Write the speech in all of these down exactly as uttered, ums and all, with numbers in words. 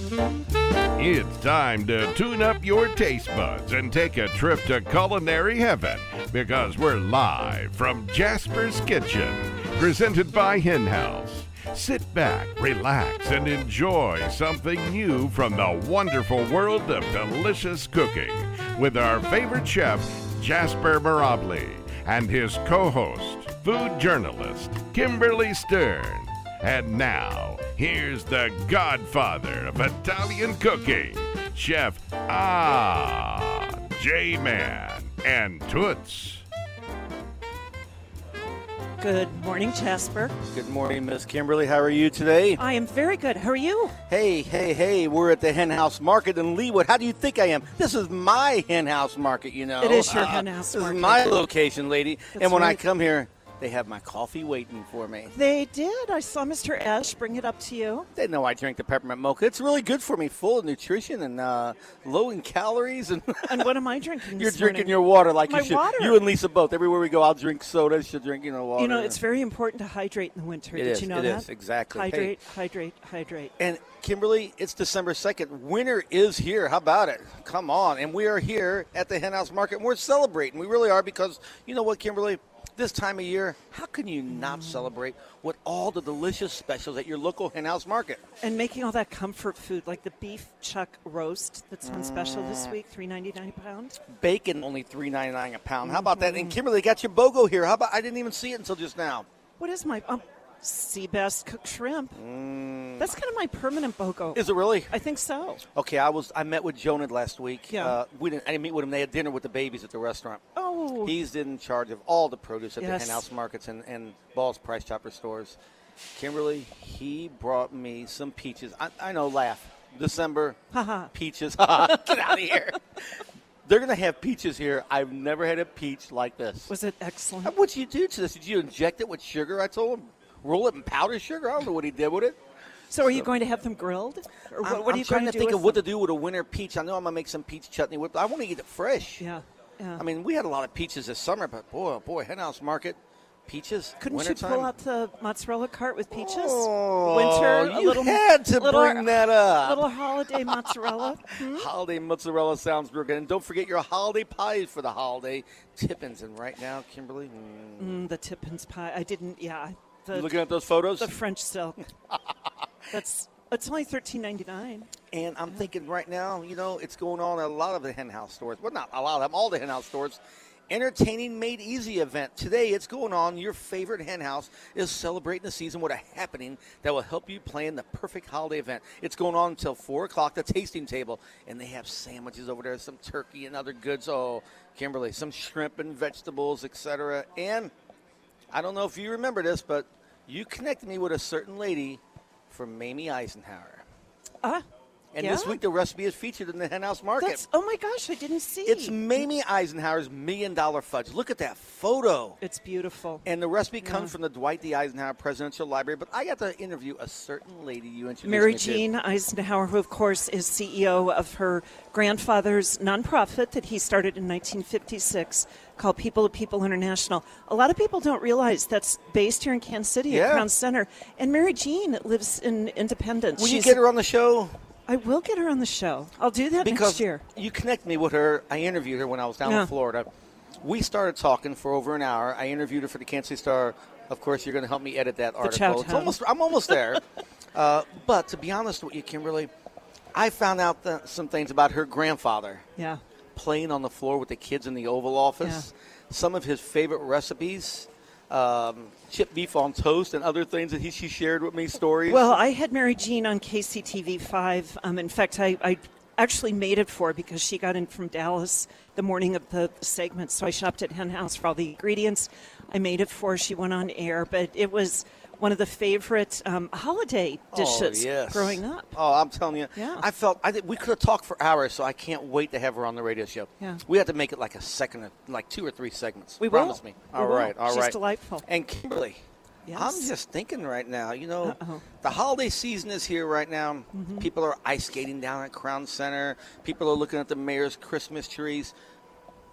It's time to tune up your taste buds and take a trip to culinary heaven because we're live from Jasper's Kitchen, presented by Hen House. Sit back, relax, and enjoy something new from the wonderful world of delicious cooking with our favorite chef, Jasper Mirabli, and his co-host, food journalist, Kimberly Stern. And now, here's the godfather of Italian cooking, Chef Ah, J-Man, and Toots. Good morning, Jasper. Good morning, Miss Kimberly. How are you today? I am very good. How are you? Hey, hey, hey, we're at the Hen House Market in Leawood. How do you think I am? This is my Hen House Market, you know. It is your uh, Hen House This Market. is my location, lady. That's and when right. I come here, they have my coffee waiting for me. They did. I saw Mister Ash bring it up to you. They know I drink the peppermint mocha. It's really good for me, full of nutrition and uh, low in calories. And And what am I drinking You're this drinking morning? your water like My you should. water. You and Lisa both. Everywhere we go, I'll drink soda. She'll drink, you know, water. You know, it's very important to hydrate in the winter. It Did is, you know it that? is, exactly. Hydrate, hydrate, hydrate. And Kimberly, it's December second. Winter is here. How about it? Come on. And we are here at the Hen House Market, and we're celebrating. We really are because, you know what, Kimberly? This time of year, how can you not celebrate with all the delicious specials at your local Hen House Market? And making all that comfort food, like the beef chuck roast that's on special this week, three ninety-nine a pound. Bacon, only three ninety-nine a pound. How about that? And Kimberly, got your BOGO here. How about? I didn't even see it until just now. What is my um, sea bass cooked shrimp? That's kind of my permanent BOGO. Is it really? I think so. Okay, I was. I met with Jonah last week. Yeah. Uh, we didn't. I didn't meet with him. They had dinner with the babies at the restaurant. Oh. He's in charge of all the produce at Yes. the Hen House Markets and, and Ball's Price Chopper stores. Kimberly, he brought me some peaches. I, I know, laugh. December, Haha. peaches. Get out of here. They're going to have peaches here. I've never had a peach like this. Was it excellent? What'd you do to this? Did you inject it with sugar? I told him. Roll it in powdered sugar? I don't know what he did with it. So are you going to have them grilled? Or what, I'm, what are I'm you trying going to to think do of with what them? to do with a winter peach. I know I'm going to make some peach chutney. With, I want to eat it fresh. Yeah, yeah. I mean, we had a lot of peaches this summer, but boy, oh boy, Hen House Market, peaches, Couldn't wintertime. you pull out the mozzarella cart with peaches? Oh, Winter, a you little had to little, bring that up. Little holiday mozzarella. Hmm? Holiday mozzarella sounds real good. And don't forget your holiday pies for the holiday. Tippins. And right now, Kimberly, mm, Mm, the Tippins pie. I didn't. Yeah, you the looking at those photos? the French silk. That's it's only thirteen ninety-nine. And I'm thinking right now, you know, it's going on at a lot of the Hen House stores. Well, not a lot of them, all the Hen House stores. Entertaining Made Easy event. Today it's going on. Your favorite Hen House is celebrating the season with a happening that will help you plan the perfect holiday event. It's going on until four o'clock, the tasting table. And they have sandwiches over there, some turkey and other goods. Oh, Kimberly, some shrimp and vegetables, et cetera. And I don't know if you remember this, but you connected me with a certain lady from Mamie Eisenhower. Ah, And yeah? this week the recipe is featured in the Hen House Market. That's oh my gosh! I didn't see. It's Mamie Eisenhower's Million Dollar Fudge. Look at that photo. It's beautiful. And the recipe Yeah. comes from the Dwight D. Eisenhower Presidential Library. But I got to interview a certain lady you introduced Mary me to. Jean Eisenhower, who of course is C E O of her grandfather's nonprofit that he started in nineteen fifty-six called People to People International. A lot of people don't realize that's based here in Kansas City Yeah. at Crown Center. And Mary Jean lives in Independence. Will you She's- get her on the show? I will get her on the show. I'll do that Because next year. you connect me with her. I interviewed her when I was down Yeah. in Florida. We started talking for over an hour. I interviewed her for the Kansas City Star. Of course, you're going to help me edit that article. It's Chowtown. almost, I'm almost there. uh, but to be honest with you, Kimberly, I found out that some things about her grandfather. Yeah. Playing on the floor with the kids in the Oval Office, some of his favorite recipes, um, chipped beef on toast, and other things that he she shared with me, stories. Well, I had Mary Jean on K C T V five. Um, in fact, I, I actually made it for her because she got in from Dallas the morning of the segment. So I shopped at Hen House for all the ingredients. I made it for her. She went on air, but it was one of the favorite um, holiday dishes oh, yes. growing up. Oh, I'm telling you, Yeah. I felt I did, we could have talked for hours, so I can't wait to have her on the radio show. Yeah. We have to make it like a second, like two or three segments. We will. Promise me. We All will. right, all right. She's delightful. And Kimberly, Yes. I'm just thinking right now, you know, Uh-oh. the holiday season is here right now. Mm-hmm. People are ice skating down at Crown Center. People are looking at the mayor's Christmas trees.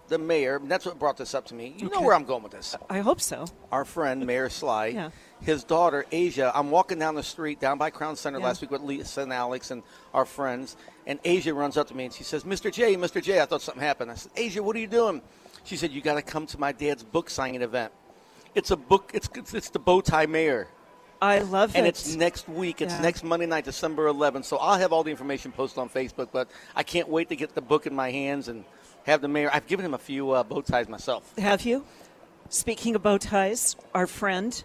the mayor, and that's what brought this up to me. You Okay. know where I'm going with this. I hope so. Our friend, Mayor Sly, Yeah. his daughter, Asia, I'm walking down the street down by Crown Center Yeah. last week with Lisa and Alex and our friends, and Asia runs up to me and she says, Mister J, Mister J, I thought something happened. I said, Asia, what are you doing? She said, you got to come to my dad's book signing event. It's a book, it's, it's, it's the Bow Tie Mayor. I love And it. it's next week. It's Yeah. next Monday night, December eleventh. So I'll have all the information posted on Facebook, but I can't wait to get the book in my hands and have the mayor. I've given him a few uh, bow ties myself. Have you? Speaking of bow ties, our friend,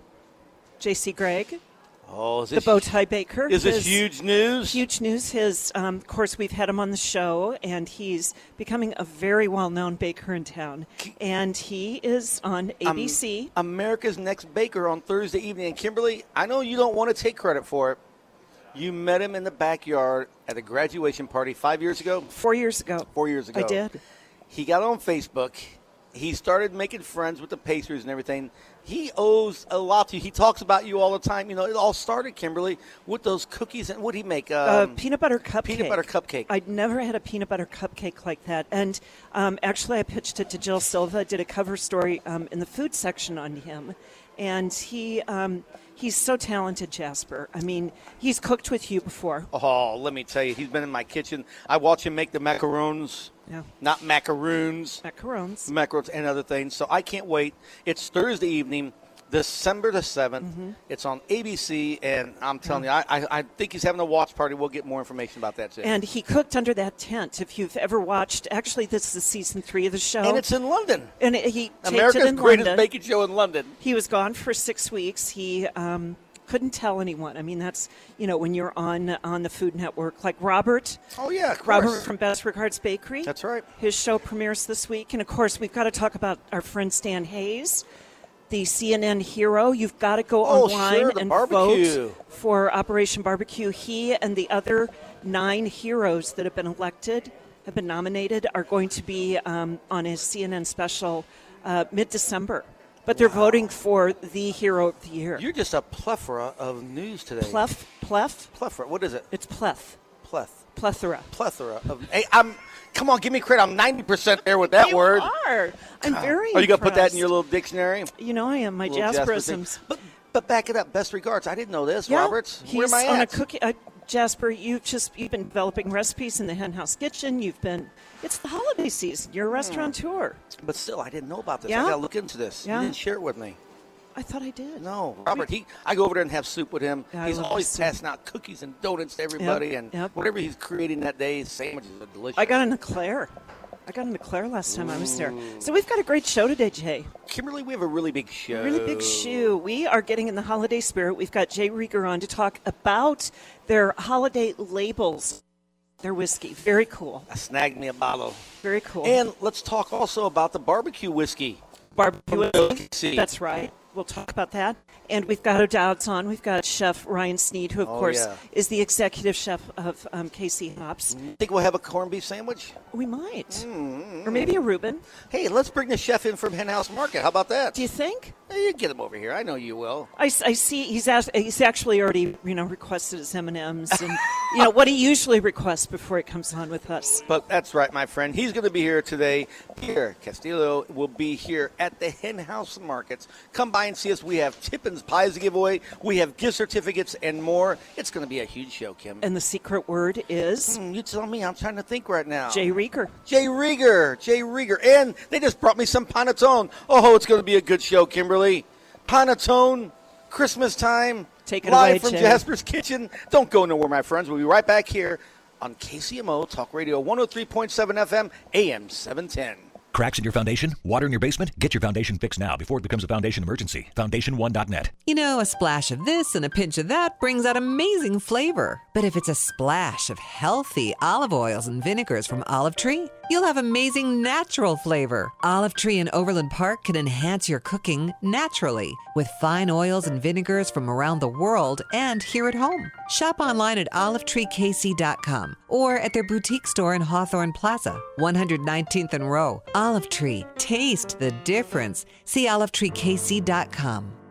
J C Gregg, Oh, is the this, bow tie baker. is this his- huge news? Huge news. His, um, of course, we've had him on the show, and he's becoming a very well-known baker in town. And he is on A B C. Um, America's Next Baker on Thursday evening. And Kimberly, I know you don't want to take credit for it. You met him in the backyard at a graduation party five years ago? Four years ago. Four years ago. I did. He got on Facebook. He started making friends with the pastries and everything. He owes a lot to you. He talks about you all the time. You know, it all started, Kimberly, with those cookies. And what did he make? Uh, Um, peanut butter cupcake. peanut butter cupcake. I'd never had a peanut butter cupcake like that. And um, actually, I pitched it to Jill Silva, did a cover story um, in the food section on him. And he um, he's so talented, Jasper. I mean, he's cooked with you before. Oh, let me tell you, he's been in my kitchen. I watch him make the macarons, Yeah. not macaroons, Macarons. macarons and other things. So I can't wait. It's Thursday evening, December the seventh. Mm-hmm. It's on A B C, and I'm telling you, I, I, I think he's having a watch party. We'll get more information about that soon. And he cooked under that tent. If you've ever watched, actually, this is season three of the show. And it's in London. And it, he taped America's it in greatest London. baking show in London. He was gone for six weeks. He um, couldn't tell anyone. I mean, that's, you know, when you're on on the Food Network, like Robert. Oh, yeah, of course. Robert from Best Regards Bakery. That's right. His show premieres this week. And, of course, we've got to talk about our friend Stan Hayes, the C N N hero. You've got to go Oh, online sure, the and barbecue. vote for Operation Barbecue. He and the other nine heroes that have been elected, have been nominated, are going to be um, on his C N N special uh, mid-December. But they're voting for the hero of the year. You're just a plethora of news today. Pleth? Pleth? Plethora. What is it? It's pleth. Pleth. Plethora. Plethora of. Hey, I'm. Come on, give me credit. I'm ninety percent there with that you word. are. I'm very Are you going to put that in impressed. your little dictionary? You know I am. My Little Jasper thing. Jasperisms. But but back it up. Best regards. I didn't know this. Yeah, Roberts. he's Where am I on at? a cookie. Uh, Jasper, you've just you've been developing recipes in the Hen House Kitchen. You've been. It's the holiday season. You're a restaurateur. But still, I didn't know about this. Yeah? I got to look into this. Yeah. You didn't share it with me. I thought I did. No, Robert. He. I go over there and have soup with him. Yeah, I he's love always soup. passing out cookies and donuts to everybody, Yep, and yep. whatever he's creating that day, his sandwiches are delicious. I got an eclair. I got an eclair last time I was there. So we've got a great show today, Jay. Kimberly, we have a really big show. Really big shoe. We are getting in the holiday spirit. We've got Jay Rieger on to talk about their holiday labels, their whiskey. Very cool. I snagged me a bottle. Very cool. And let's talk also about the barbecue whiskey. barbecue. See. That's right. We'll talk about that. And we've got O'Dowd's on. We've got Chef Ryan Sneed, who, of Oh, course, yeah. is the executive chef of um, K C Hops. Think we'll have a corned beef sandwich? We might. Mm-hmm. Or maybe a Reuben. Hey, let's bring the chef in from Hen House Market. How about that? Do you think? Hey, you get him over here. I know you will. I, I see he's asked, he's actually already, you know, requested his M and M's and, you know, what he usually requests before he comes on with us. But that's right, my friend. He's going to be here today. Pierre Castillo will be here at the Hen House Markets. Come by and see us. We have Tippins pies to give away. We have gift certificates and more. It's going to be a huge show, Kim. And the secret word is Hmm, you tell me. I'm trying to think right now. Jay Rieger. Jay Rieger. Jay Rieger. And they just brought me some panettone. Oh, it's going to be a good show, Kimberly. Panettone, Christmas time. Take it live away, from Jay. Jasper's Kitchen. Don't go nowhere, my friends. We'll be right back here on K C M O Talk Radio one oh three point seven F M, A M seven ten. Cracks in your foundation? Water in your basement? Get your foundation fixed now before it becomes a foundation emergency. foundation one dot net. You know, a splash of this and a pinch of that brings out amazing flavor. But if it's a splash of healthy olive oils and vinegars from Olive Tree, you'll have amazing natural flavor. Olive Tree in Overland Park can enhance your cooking naturally with fine oils and vinegars from around the world and here at home. Shop online at olive tree k c dot com or at their boutique store in Hawthorne Plaza, one hundred nineteenth and Row. Olive Tree. Taste the difference. See olive tree k c dot com.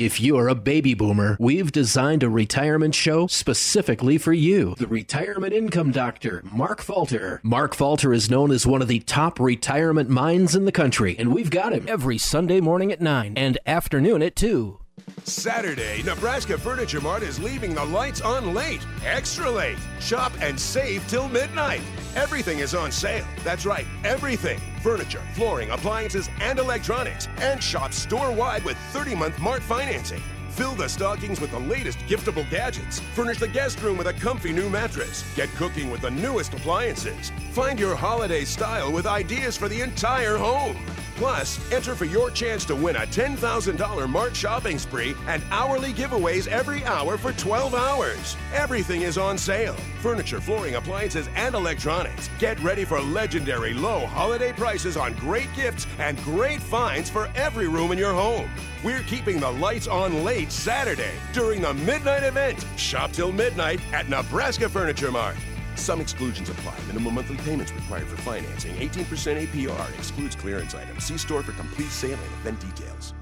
If you're a baby boomer, we've designed a retirement show specifically for you. The Retirement Income Doctor, Mark Falter. Mark Falter is known as one of the top retirement minds in the country, and we've got him every Sunday morning at nine and afternoon at two. Saturday, Nebraska Furniture Mart is leaving the lights on late, extra late. Shop and save till midnight. Everything is on sale. That's right, everything. Furniture, flooring, appliances, and electronics. And shop store-wide with thirty-month Mart financing. Fill the stockings with the latest giftable gadgets. Furnish the guest room with a comfy new mattress. Get cooking with the newest appliances. Find your holiday style with ideas for the entire home. Plus, enter for your chance to win a ten thousand dollars Mart shopping spree and hourly giveaways every hour for twelve hours. Everything is on sale. Furniture, flooring, appliances, and electronics. Get ready for legendary low holiday prices on great gifts and great finds for every room in your home. We're keeping the lights on late Saturday during the midnight event. Shop till midnight at Nebraska Furniture Mart. Some exclusions apply. Minimum monthly payments required for financing. eighteen percent A P R excludes clearance items. See store for complete sale and event details.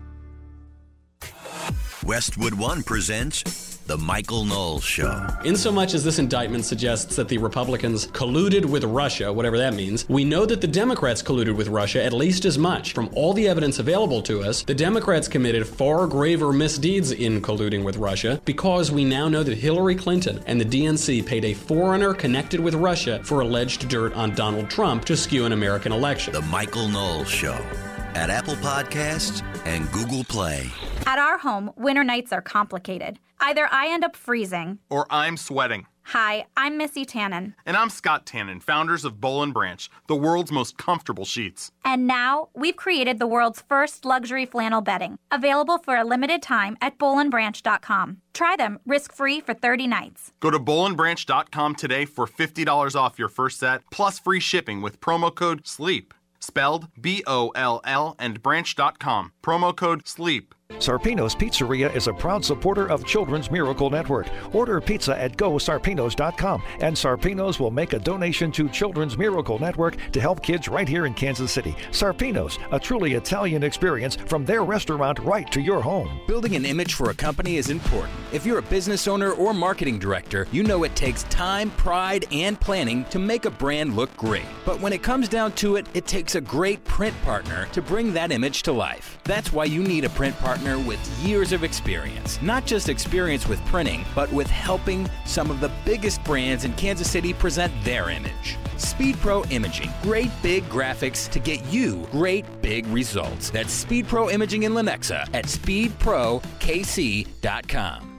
Westwood One presents The Michael Knowles Show. Insomuch as this indictment suggests that the Republicans colluded with Russia, whatever that means, we know that the Democrats colluded with Russia at least as much. From all the evidence available to us, the Democrats committed far graver misdeeds in colluding with Russia because we now know that Hillary Clinton and the D N C paid a foreigner connected with Russia for alleged dirt on Donald Trump to skew an American election. The Michael Knowles Show at Apple Podcasts and Google Play. At our home, winter nights are complicated. Either I end up freezing, or I'm sweating. Hi, I'm Missy Tannen. And I'm Scott Tannen, founders of Boll and Branch, the world's most comfortable sheets. And now, we've created the world's first luxury flannel bedding, available for a limited time at boll and branch dot com. Try them risk-free for thirty nights. Go to boll and branch dot com today for fifty dollars off your first set, plus free shipping with promo code SLEEP. Spelled B O L L and branch dot com. Promo code SLEEP. Sarpino's Pizzeria is a proud supporter of Children's Miracle Network. Order pizza at go sarpinos dot com, and Sarpino's will make a donation to Children's Miracle Network to help kids right here in Kansas City. Sarpino's, a truly Italian experience from their restaurant right to your home. Building an image for a company is important. If you're a business owner or marketing director, you know it takes time, pride, and planning to make a brand look great. But when it comes down to it, it takes a great print partner to bring that image to life. That's why you need a print partner with years of experience. Not just experience with printing, but with helping some of the biggest brands in Kansas City present their image. Speed Pro Imaging. Great big graphics to get you great big results. That's Speed Pro Imaging in Lenexa at speed pro k c dot com.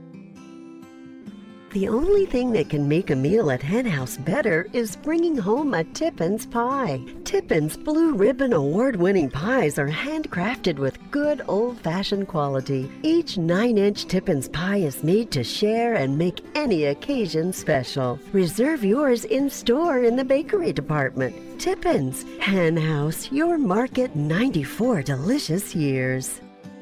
The only thing that can make a meal at Hen House better is bringing home a Tippins pie. Tippins Blue Ribbon Award-winning pies are handcrafted with good old-fashioned quality. Each nine-inch Tippins pie is made to share and make any occasion special. Reserve yours in-store in the bakery department. Tippins, Hen House, your market ninety-four delicious years.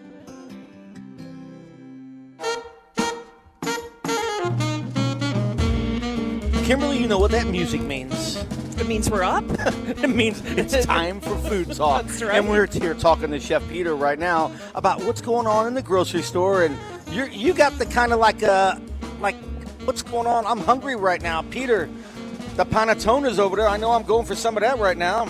Kimberly, you know what that music means. It means we're up. It means it's time for food talk. That's right. And we're here talking to Chef Peter right now about what's going on in the grocery store. And you you got the kind of like, uh, like, what's going on? I'm hungry right now. Peter, the panettone is over there. I know I'm going for some of that right now.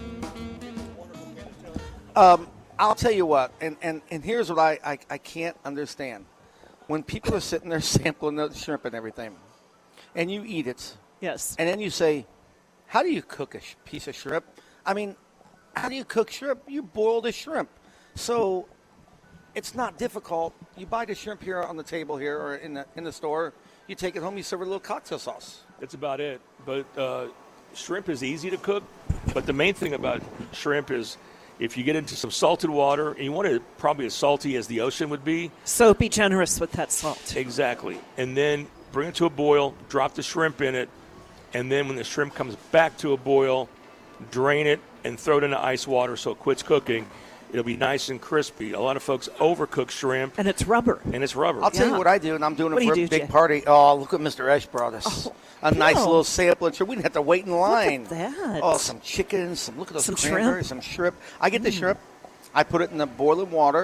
Um, I'll tell you what, and, and, and here's what I, I, I can't understand. When people are sitting there sampling the shrimp and everything, and you eat it. Yes. And then you say, how do you cook a sh- piece of shrimp? I mean, how do you cook shrimp? You boil the shrimp. So it's not difficult. You buy the shrimp here on the table here or in the in the store. You take it home, you serve it a little cocktail sauce. That's about it. But uh, shrimp is easy to cook. But the main thing about shrimp is if you get into some salted water, and you want it probably as salty as the ocean would be. So be generous with that salt. Exactly. And then bring it to a boil, drop the shrimp in it, and then when the shrimp comes back to a boil, drain it and throw it into ice water so it quits cooking. It'll be nice and crispy. A lot of folks overcook shrimp. And it's rubber. And it's rubber. I'll tell yeah. you what I do, and I'm doing what it for do a do, big Jay? party. Oh, look what Mister Esch brought us. Oh, a no. nice little sample. We didn't have to wait in line. Look at that. Oh, some chicken, some look at those some cranberries, shrimp. some shrimp. I get the mm. shrimp. I put it in the boiling water,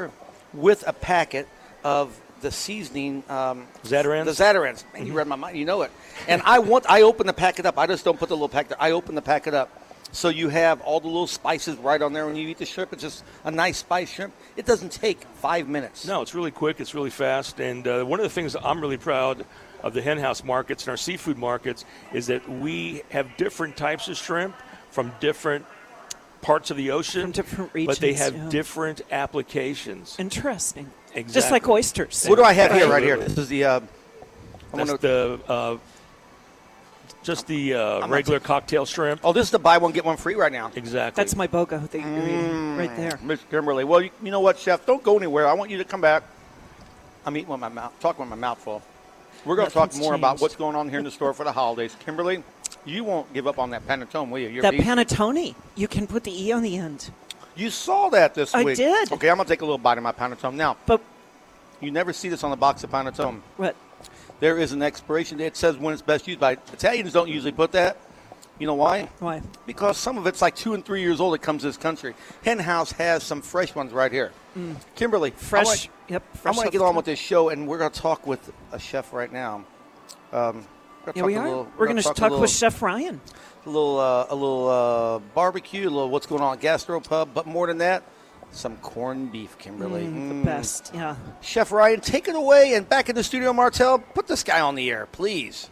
with a packet of the seasoning. Um, Zatarain's? The Zatarain's. Man, you read my mind. You know it. And I want. I open the packet up. I just don't put the little packet. I open the packet up. So you have all the little spices right on there when you eat the shrimp. It's just a nice spiced shrimp. It doesn't take five minutes. No, it's really quick. It's really fast. And uh, one of the things I'm really proud of the hen house markets and our seafood markets is that we have different types of shrimp from different parts of the ocean. From different regions. But they have yeah. different applications. Interesting. Exactly. Just like oysters. What do I have here right here? This is the... Uh, That's gonna, the... Uh, Just the uh, regular t- cocktail shrimp. Oh, this is the buy one, get one free right now. Exactly. That's my BOGO that you're eating right there. Miss Kimberly. Well, you, you know what, Chef? Don't go anywhere. I want you to come back. I'm eating with my mouth, talking with my mouth full. We're going to talk Nothing's more about changed. what's going on here in the store for the holidays. Kimberly, you won't give up on that panettone, will you? You're That beef. panettone, you can put the E on the end. You saw that this I week. did. Okay, I'm going to take a little bite of my panettone. Now, but you never see this on the box of panettone. What? There is an expiration date. It says when it's best used by. Italians don't usually put that. You know why? Why? Because some of it's like two and three years old. It comes to this country. Hen House has some fresh ones right here. Mm. Kimberly, Fresh. I want, Yep. I Fresh want to off get the on top. with this show, and we're going to talk with a chef right now. Um, we're gonna Yeah, talk we a are. little- We're going to gonna talk a little, with Chef Ryan. a little, uh, a little uh, barbecue, a little what's going on at Gastropub, but more than that, some corned beef, Kimberly. Mm, Mm. The best, yeah. Chef Ryan, take it away, and back in the studio, Martel, put this guy on the air, please.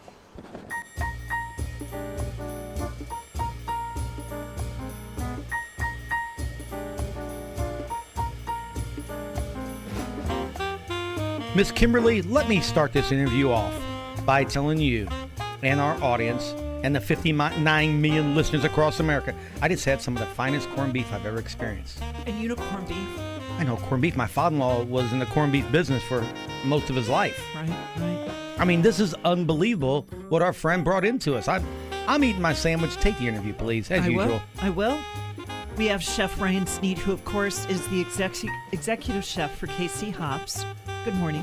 Miss Kimberly, let me start this interview off by telling you and our audience and the fifty-nine million listeners across America, I just had some of the finest corned beef I've ever experienced. And unicorn beef. I know corned beef. My father-in-law was in the corned beef business for most of his life. Right, right. I mean, this is unbelievable what our friend brought into us. I'm, I'm eating my sandwich. Take the interview, please, as I usual. will. I will. We have Chef Ryan Sneed, who, of course, is the execu- executive chef for K C Hops. Good morning.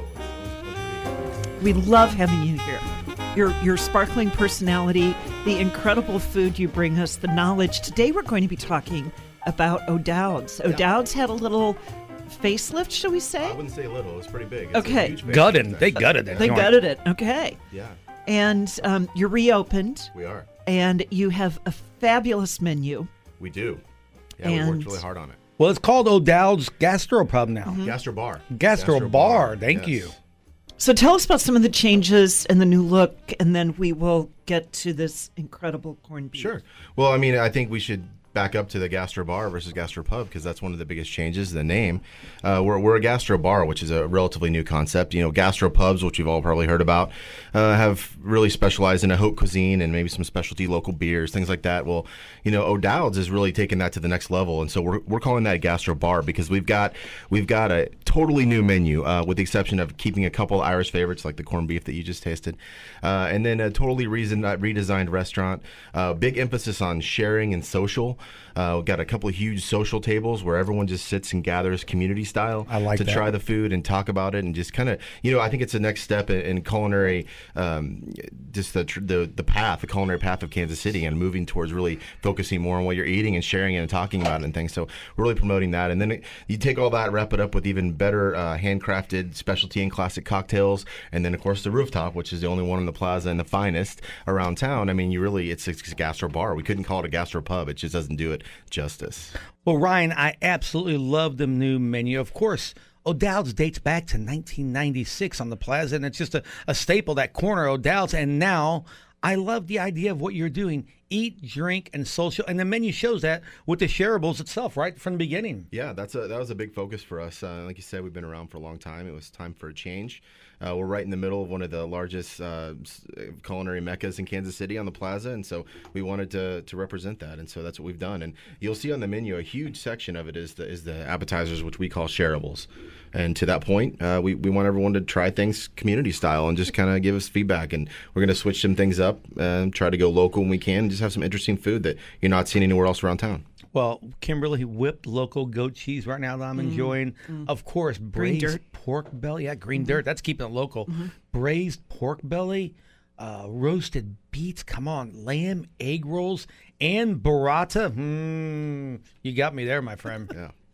We love having you here. Your your sparkling personality, the incredible food you bring us, the knowledge. Today we're going to be talking about O'Dowd's. O'Dowd's had a little facelift, shall we say? I wouldn't say little. It was pretty big. It's Okay. a huge facelift. Gutted. They gutted it. They gutted it. Okay. Yeah. And um, you're reopened. We are. And you have a fabulous menu. We do. Yeah, we And- worked really hard on it. Well, it's called O'Dowd's Gastropub now. Mm-hmm. Gastro Bar. Gastro, Gastro Bar. Bar, Thank yes. you. So tell us about some of the changes and the new look, and then we will get to this incredible corned beef. Sure. Well, I mean, I think we should back up to the Gastro Bar versus Gastro Pub because that's one of the biggest changes, the name. Uh, we're, we're a Gastro Bar, which is a relatively new concept. You know, Gastro Pubs, which you've all probably heard about, uh, have really specialized in a haute cuisine and maybe some specialty local beers, things like that. Well, you know, O'Dowd's is really taking that to the next level, and so we're, we're calling that a Gastro Bar because we've got we've got a totally new menu, uh, with the exception of keeping a couple Irish favorites like the corned beef that you just tasted, uh, and then a totally reason, uh, redesigned restaurant. Uh, big emphasis on sharing and social. Uh, we've got a couple of huge social tables where everyone just sits and gathers community style I like to that. try the food and talk about it and just kind of, you know, I think it's the next step in, in culinary, um, just the, tr- the the path, the culinary path of Kansas City and moving towards really focusing more on what you're eating and sharing it and talking about it and things. So we're really promoting that. And then it, you take all that, wrap it up with even better uh, handcrafted specialty and classic cocktails. And then, of course, the rooftop, which is the only one in the plaza and the finest around town. I mean, you really, it's, it's a gastro bar. We couldn't call it a gastro pub. It just doesn't do it justice. Well, Ryan, I absolutely love the new menu. Of course, O'Dowd's dates back to nineteen ninety-six on the plaza, and it's just a, a staple, that corner O'Dowd's. And now I love the idea of what you're doing. Eat, drink, and social. And the menu shows that with the shareables itself, right from the beginning. Yeah, that's a that was a big focus for us. Uh, like you said, we've been around for a long time. It was time for a change. Uh, we're right in the middle of one of the largest uh, culinary meccas in Kansas City on the plaza, and so we wanted to to represent that, and so that's what we've done. And you'll see on the menu a huge section of it is the is the appetizers, which we call shareables. And to that point, uh, we we want everyone to try things community style and just kind of give us feedback. And we're going to switch some things up and try to go local when we can, and just have some interesting food that you're not seeing anywhere else around town. Well, Kimberly, whipped local goat cheese right now that I'm enjoying. mm. Of course, braised Green dirt. pork belly. Yeah, green Mm-hmm. dirt. That's keeping it local. Mm-hmm. Braised pork belly, uh, roasted beets. Come on, lamb, egg rolls, and burrata. Hmm, you got me there, my friend. Yeah.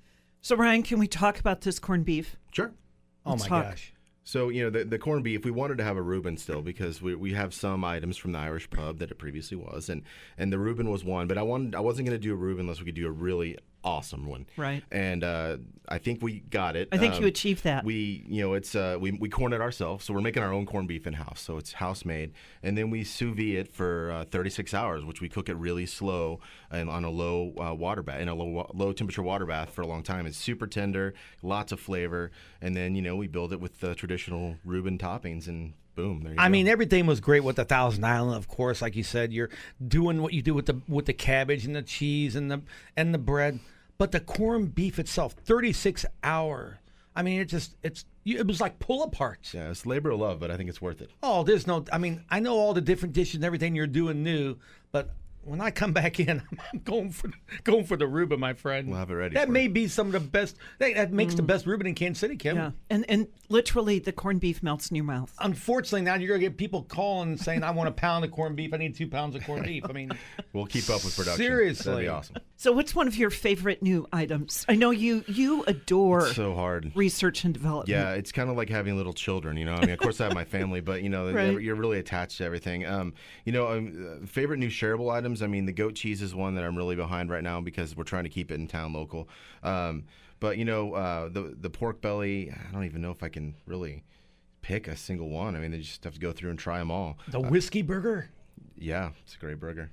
So, Ryan, can we talk about this corned beef? Sure. Oh, Let's my talk. gosh. So, you know, the, the corned beef, we wanted to have a Reuben still because we, we have some items from the Irish pub that it previously was, and, and the Reuben was one, but I wanted I wasn't going to do a Reuben unless we could do a really awesome one. Right. And uh, I think we got it. I think um, you achieved that. We, you know, it's uh, we we corn it ourselves, so we're making our own corned beef in house, so it's house made, and then we sous vide it for uh, thirty-six hours, which we cook it really slow and on a low uh, water bath in a low low temperature water bath for a long time. It's super tender, lots of flavor, and then you know we build it with the traditional Reuben toppings and. Boom! There you I go. mean, everything was great with the Thousand Island, of course. Like you said, you're doing what you do with the with the cabbage and the cheese and the and the bread. But the corned beef itself, thirty-six hour. I mean, it just it's it was like pull aparts. Yeah, it's labor of love, but I think it's worth it. Oh, there's no. I mean, I know all the different dishes and everything you're doing new, but when I come back in, I'm going for going for the Reuben, my friend. We'll have it ready. That for may it. be some of the best. That, that makes Mm. the best Reuben in Kansas City, Kim. Yeah, and and literally the corned beef melts in your mouth. Unfortunately, now you're gonna get people calling and saying, "I want a pound of corned beef. I need two pounds of corned beef." I mean, we'll keep up with production. Seriously, that'd be awesome. So, what's one of your favorite new items? I know you you adore It's so hard. research and development. Yeah, it's kind of like having little children, you know. I mean, of course, I have my family, but you know, Right. you're really attached to everything. Um, you know, um, uh, favorite new shareable items. I mean, the goat cheese is one that I'm really behind right now because we're trying to keep it in town local. Um, but you know, uh, the the pork belly. I don't even know if I can really pick a single one. I mean, they just have to go through and try them all. the Uh, whiskey burger. yeah, it's a great burger.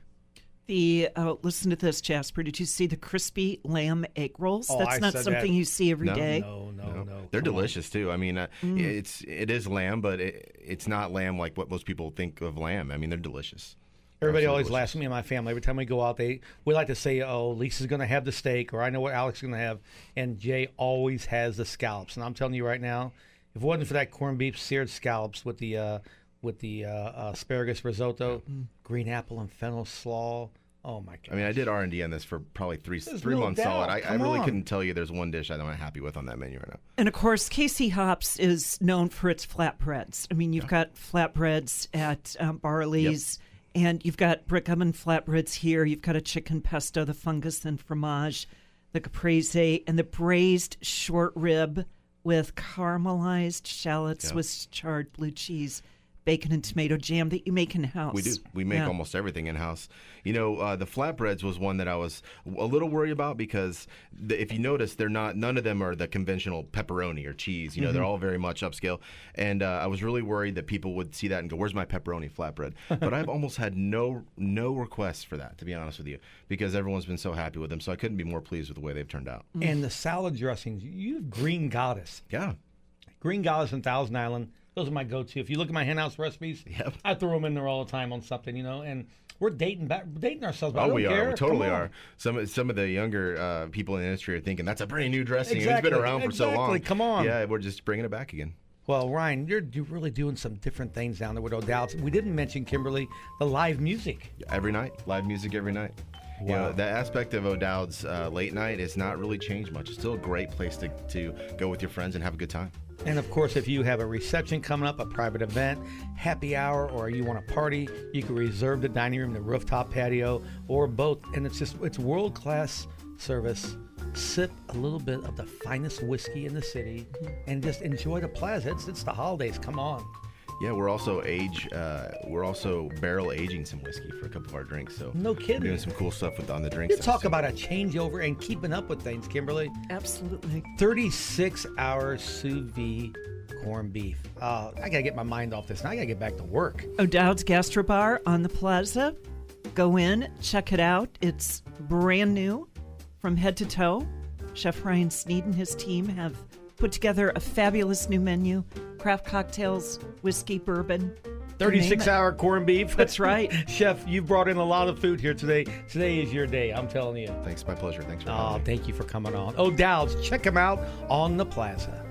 The uh, listen to this, Jasper. Did you see the crispy lamb egg rolls? Oh, That's I not said something that. you see every No. day. No, no, no. They're Come on. delicious too. I mean, uh, Mm. it's it is lamb, but it, it's not lamb like what most people think of lamb. I mean, they're delicious. Everybody Absolutely always delicious. laughs at me and my family every time we go out. They we like to say, "Oh, Lisa's going to have the steak," or "I know what Alex is going to have," and Jay always has the scallops. And I'm telling you right now, if it wasn't for that corned beef seared scallops with the uh, with the uh, asparagus risotto, Mm. green apple and fennel slaw. Oh my god! I mean, I did R and D on this for probably three There's three no months doubt. solid. I, I Come really on. couldn't tell you there's one dish I'm not happy with on that menu right now. And of course, K C Hops is known for its flatbreads. I mean, you've got flatbreads at um, Barley's, and you've got brick oven flatbreads here. You've got a chicken pesto, the fungus and fromage, the caprese, and the braised short rib with caramelized shallots, Yeah. Swiss chard blue cheese, bacon and tomato jam that you make in house. We do. We make Yeah. almost everything in house. You know, uh, the flatbreads was one that I was a little worried about because the, if you notice, they're not. None of them are the conventional pepperoni or cheese. You know, Mm-hmm. they're all very much upscale. And uh, I was really worried that people would see that and go, "Where's my pepperoni flatbread?" But I've almost had no no requests for that, to be honest with you, because everyone's been so happy with them. So I couldn't be more pleased with the way they've turned out. And the salad dressings, you have Green Goddess. Yeah. Green Goddess and Thousand Island. Those are my go-to. If you look at my henhouse recipes, Yep. I throw them in there all the time on something, you know. And we're dating back, dating ourselves. But I Oh, don't we care. are. We totally Come on. are. Some some of the younger uh, people in the industry are thinking that's a brand new dressing. Exactly. It's been around for so long. Exactly. Come on. Yeah, we're just bringing it back again. Well, Ryan, you're, you're really doing some different things down there with O'Dowd's. We didn't mention, Kimberly, the live music. Every night, live music every night. You Wow. know, that aspect of O'Dowd's uh, late night has not really changed much. It's still a great place to, to go with your friends and have a good time. And of course, if you have a reception coming up, a private event, happy hour, or you want a party, you can reserve the dining room, the rooftop patio, or both. And it's just, it's world-class service. Sip a little bit of the finest whiskey in the city and just enjoy the plaza. It's, it's the holidays. Come on. Yeah, we're also age. Uh, we're also barrel aging some whiskey for a couple of our drinks. So No we're kidding. doing some cool stuff with on the drinks. You talk about a changeover and keeping up with things, Kimberly. Absolutely. thirty-six hour sous vide corned beef. Uh, I got to get my mind off this. Now I got to get back to work. O'Dowd's Gastro Bar on the plaza. Go in, check it out. It's brand new from head to toe. Chef Ryan Sneed and his team have put together a fabulous new menu. Craft cocktails, whiskey, bourbon. thirty-six hour corned beef. That's right. Chef, you brought in a lot of food here today. Today is your day, I'm telling you. Thanks, my pleasure. Thanks for Oh, having me. thank you for coming on. O'Dowd's, check them out on the plaza.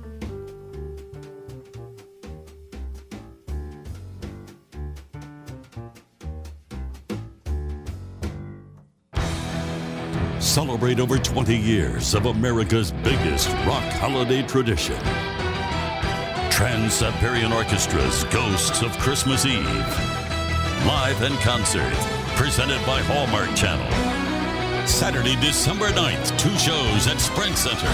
Celebrate over twenty years of America's biggest rock holiday tradition. Trans-Siberian Orchestra's Ghosts of Christmas Eve. Live in concert, presented by Hallmark Channel. Saturday, December ninth, two shows at Sprint Center.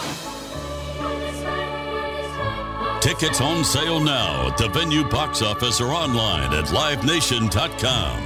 Tickets on sale now at the venue box office or online at live nation dot com.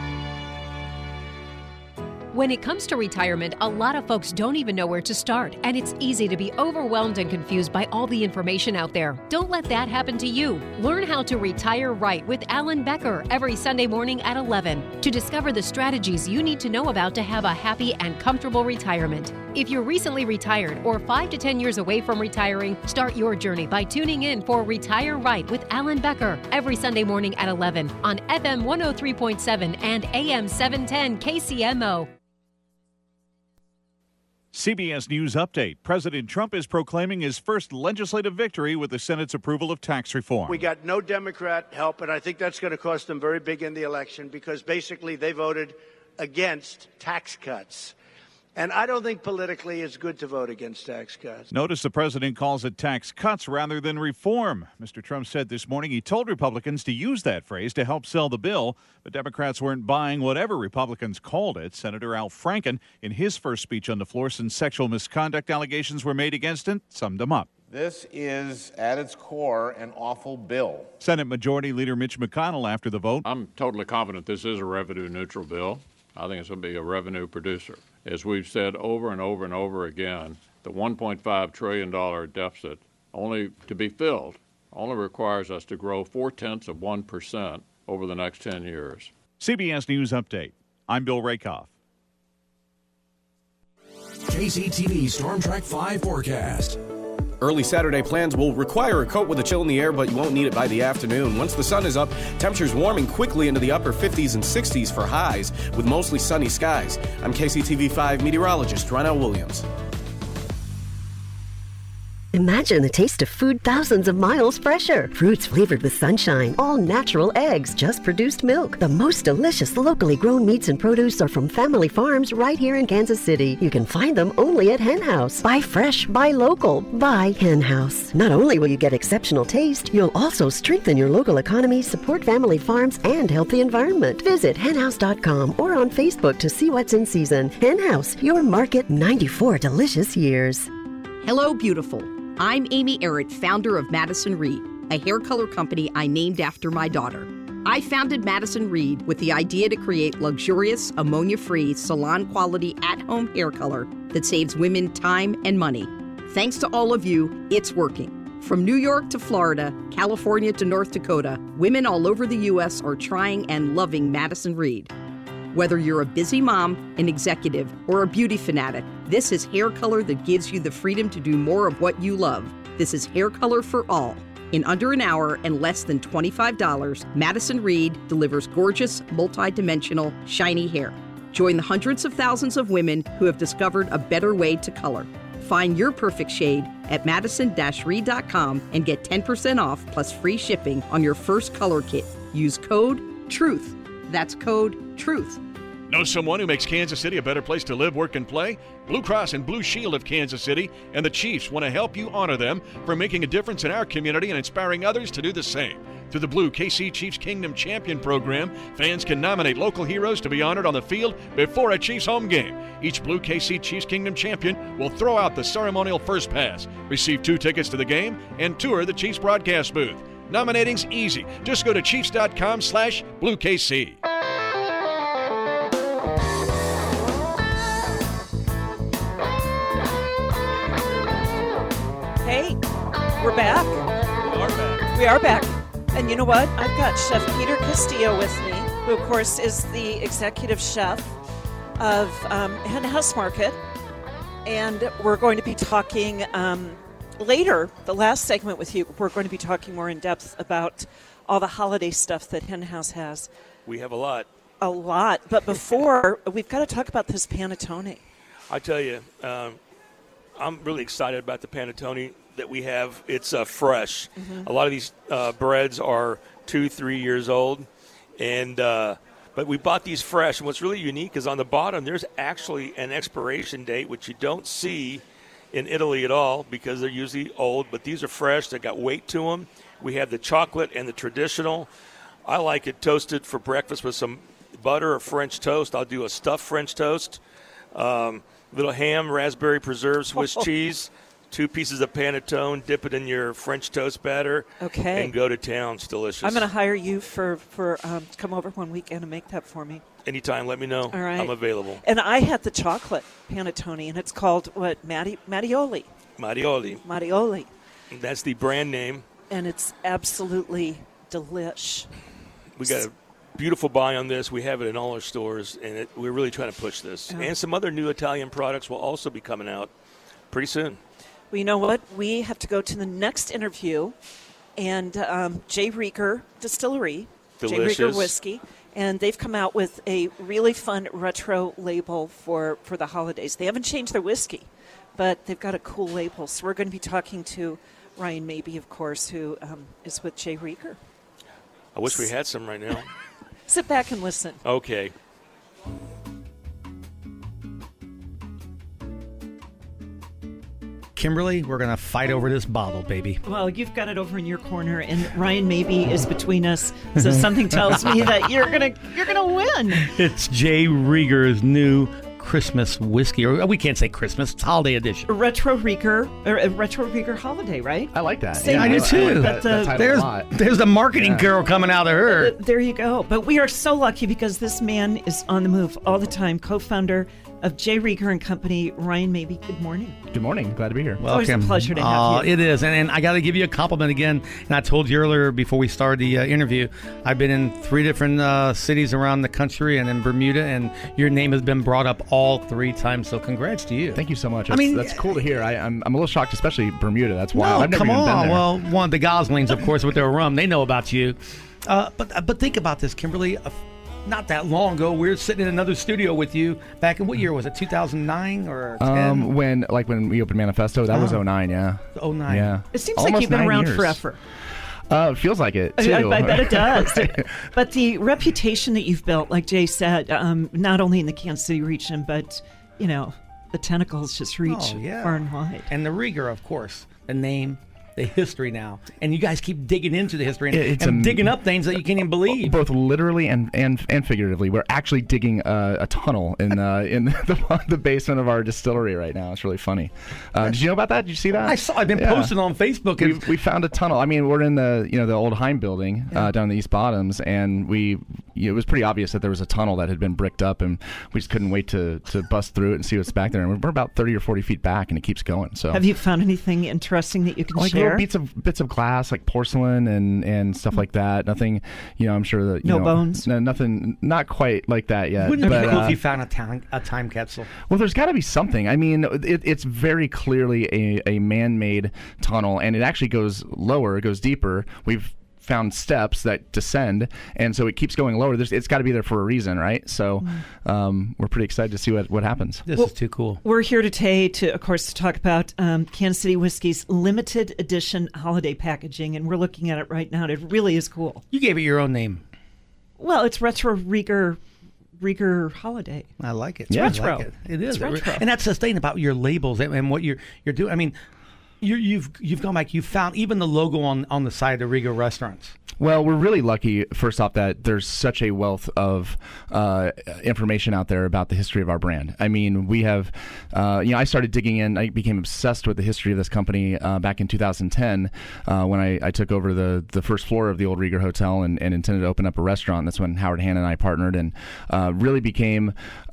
When it comes to retirement, a lot of folks don't even know where to start, and it's easy to be overwhelmed and confused by all the information out there. Don't let that happen to you. Learn how to retire right with Alan Becker every Sunday morning at eleven to discover the strategies you need to know about to have a happy and comfortable retirement. If you're recently retired or five to ten years away from retiring, start your journey by tuning in for Retire Right with Alan Becker every Sunday morning at eleven on F M one oh three point seven and A M seven ten K C M O. C B S News Update. President Trump is proclaiming his first legislative victory with the Senate's approval of tax reform. We got no Democrat help, and I think that's going to cost them very big in the election because basically they voted against tax cuts. And I don't think politically it's good to vote against tax cuts. Notice the president calls it tax cuts rather than reform. Mister Trump said this morning he told Republicans to use that phrase to help sell the bill, but Democrats weren't buying whatever Republicans called it. Senator Al Franken, in his first speech on the floor since sexual misconduct allegations were made against him, summed him up. This is, at its core, an awful bill. Senate Majority Leader Mitch McConnell after the vote. I'm totally confident this is a revenue-neutral bill. I think it's going to be a revenue producer. As we've said over and over and over again, the one point five trillion dollars deficit, only to be filled, only requires us to grow four-tenths of one percent over the next ten years. C B S News Update. I'm Bill Rakoff. K C T V Storm Track five forecast. Early Saturday plans will require a coat with a chill in the air, but you won't need it by the afternoon. Once the sun is up, temperatures warming quickly into the upper fifties and sixties for highs, with mostly sunny skies. I'm K C T V five meteorologist Ronell Williams. Imagine the taste of food thousands of miles fresher. Fruits flavored with sunshine, all natural eggs, just produced milk. The most delicious locally grown meats and produce are from family farms right here in Kansas City. You can find them only at Hen House. Buy fresh, buy local, buy Hen House. Not only will you get exceptional taste, you'll also strengthen your local economy, support family farms, and help the environment. Visit hen house dot com or on Facebook to see what's in season. Hen House, your market, ninety-four delicious years. Hello, beautiful. I'm Amy Errett, founder of Madison Reed, a hair color company I named after my daughter. I founded Madison Reed with the idea to create luxurious, ammonia-free, salon-quality, at-home hair color that saves women time and money. Thanks to all of you, it's working. From New York to Florida, California to North Dakota, women all over the U S are trying and loving Madison Reed. Whether you're a busy mom, an executive, or a beauty fanatic, this is hair color that gives you the freedom to do more of what you love. This is hair color for all. In under an hour and less than twenty-five dollars, Madison Reed delivers gorgeous, multi-dimensional, shiny hair. Join the hundreds of thousands of women who have discovered a better way to color. Find your perfect shade at madison dash reed dot com and get ten percent off plus free shipping on your first color kit. Use code TRUTH. That's code TRUTH. Know someone who makes Kansas City a better place to live, work, and play? Blue Cross and Blue Shield of Kansas City and the Chiefs want to help you honor them for making a difference in our community and inspiring others to do the same. Through the Blue K C Chiefs Kingdom Champion Program, fans can nominate local heroes to be honored on the field before a Chiefs home game. Each Blue K C Chiefs Kingdom Champion will throw out the ceremonial first pass, receive two tickets to the game, and tour the Chiefs broadcast booth. Nominating's easy. Just go to chiefs dot com slash blue K C. Hey, we're back. We are back. We are back. And you know what? I've got Chef Peter Castillo with me, who, of course, is the executive chef of um, Hen House Market. And we're going to be talking um, later, the last segment with you, we're going to be talking more in depth about all the holiday stuff that Hen House has. We have a lot. A lot. But before, we've got to talk about this panettone. I tell you, um, I'm really excited about the panettone that we have. It's uh, fresh. Mm-hmm. A lot of these uh, breads are two, three years old, and uh, but we bought these fresh. And what's really unique is on the bottom there's actually an expiration date, which you don't see in Italy at all because they're usually old. But these are fresh. They got weight to them. We have the chocolate and the traditional. I like it toasted for breakfast with some butter or French toast. I'll do a stuffed French toast. Um, little ham, raspberry preserved Swiss cheese, two pieces of panettone, dip it in your French toast batter, Okay. and go to town. It's delicious. I'm going to hire you for, for um, to come over one weekend and make that for me. Anytime, let me know. All right. I'm available. And I had the chocolate panettone, and it's called, what, Matti, Mattioli? Marioli. Mattioli. That's the brand name. And it's absolutely delish. We got a beautiful buy on this. We have it in all our stores, and it, we're really trying to push this. Yeah. And some other new Italian products will also be coming out pretty soon. Well, you know what? We have to go to the next interview, and um, J. Rieger Distillery, Delicious. J. Rieger Whiskey, and they've come out with a really fun retro label for, for the holidays. They haven't changed their whiskey, but they've got a cool label. So we're going to be talking to Ryan Mabey, of course, who um, is with J. Rieger. I wish we had some right now. Sit back and listen. Okay. Kimberly, we're going to fight over this bottle, baby. Well, you've got it over in your corner, and Ryan Mabey is between us, so something tells me that you're gonna you're gonna win. It's J. Rieger's new Christmas whiskey, or we can't say Christmas, it's holiday edition. Retro Rieger, or a Retro Rieger holiday, right? I like that. Same Yeah, I do too. I like that, But, uh, that title There's, a lot. there's the marketing Yeah. girl coming out of her. Uh, there you go. But we are so lucky because this man is on the move all the time. Co-founder of J. Rieger and Company, Ryan Mabey. Good morning. Good morning. Glad to be here. It's always a pleasure to have Aw, you. It is, and, and I got to give you a compliment again. And I told you earlier before we started the uh, interview, I've been in three different uh, cities around the country and in Bermuda, and your name has been brought up all three times. So congrats to you. Thank you so much. I That's, mean, that's cool to hear. I, I'm, I'm a little shocked, especially Bermuda. That's wild. No, I've never come even on. been there. Well, one of the Goslings, of course, with their rum, they know about you. Uh, but but think about this, Kimberly. Uh, not that long ago, we were sitting in another studio with you. Back in what year was it? two thousand nine or ten? Um, when like when we opened Manifesto, that was Oh. oh nine. Yeah. oh nine. Yeah. It seems like Almost you've been nine around years. forever. Uh, it feels like it I, too. I, I bet it does. But the reputation that you've built, like Jay said, um, not only in the Kansas City region, but, you know, the tentacles just reach Oh, yeah. far and wide. And the Rieger, of course, the name, the history now. And you guys keep digging into the history and, It- it's and am- digging up things that you can't even believe. Both literally and, and, and figuratively, we're actually digging a, a tunnel in uh, in the, the basement of our distillery right now. It's really funny. Uh, did you know about that? Did you see that? I saw. I've been Yeah. posting on Facebook. We And we found a tunnel. I mean, we're in the you know the old Heim building uh, down in the East Bottoms, and we it was pretty obvious that there was a tunnel that had been bricked up, and we just couldn't wait to, to bust through it and see what's back there. And we're about thirty or forty feet back, and it keeps going. So Have you found anything interesting that you can like share? little bits of bits of glass, like porcelain and, and stuff like that. Nothing, you know. I'm sure that you No know, bones? No, nothing, not quite like that yet. wouldn't it but, be cool uh, if you found a time, a time capsule? well, there's got to be something. I mean, it, it's very clearly a, a man-made tunnel, and it actually goes lower, it goes deeper. We've found steps that descend, and so it keeps going lower. There's, it's got to be there for a reason, right? So um, we're pretty excited to see what, what happens. This Well, is too cool. We're here today to, of course, to talk about um, Kansas City Whiskey's limited edition holiday packaging, and we're looking at it right now. And it really is cool. You gave it your own name. Well, it's Retro Rieger, Rieger Holiday. I like it. It's I retro. like it. It is It's retro. and that's the thing about your labels and, and what you're you're doing. I mean, you, you've you've gone back. You found even the logo on on the side of Rieger restaurants. Well, we're really lucky, first off, that there's such a wealth of uh, information out there about the history of our brand. I mean, we have, uh, you know, I started digging in. I became obsessed with the history of this company uh, back in two thousand ten uh, when I, I took over the, the first floor of the old Rieger Hotel and, and intended to open up a restaurant. That's when Howard Hanna and I partnered and uh, really became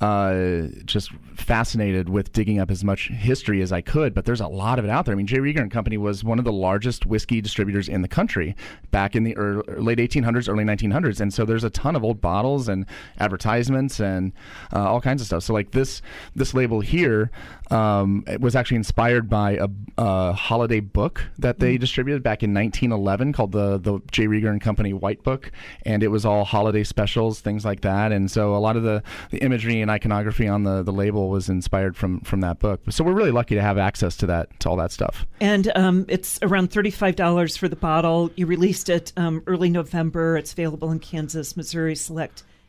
uh, just fascinated with digging up as much history as I could. But there's a lot of it out there. I mean, J. Rieger and Company was one of the largest whiskey distributors in the country back in the early late eighteen hundreds, early nineteen hundreds, and so there's a ton of old bottles and advertisements and uh, all kinds of stuff. So like this this label here um, it was actually inspired by a, a holiday book that they distributed back in nineteen eleven called the the J. Rieger and Company White Book, and it was all holiday specials, things like that. And so a lot of the, the imagery and iconography on the, the label was inspired from from that book. So we're really lucky to have access to that to all that stuff. And um, it's around thirty-five dollars for the bottle. You released it um, early November. It's available in Kansas, Missouri, select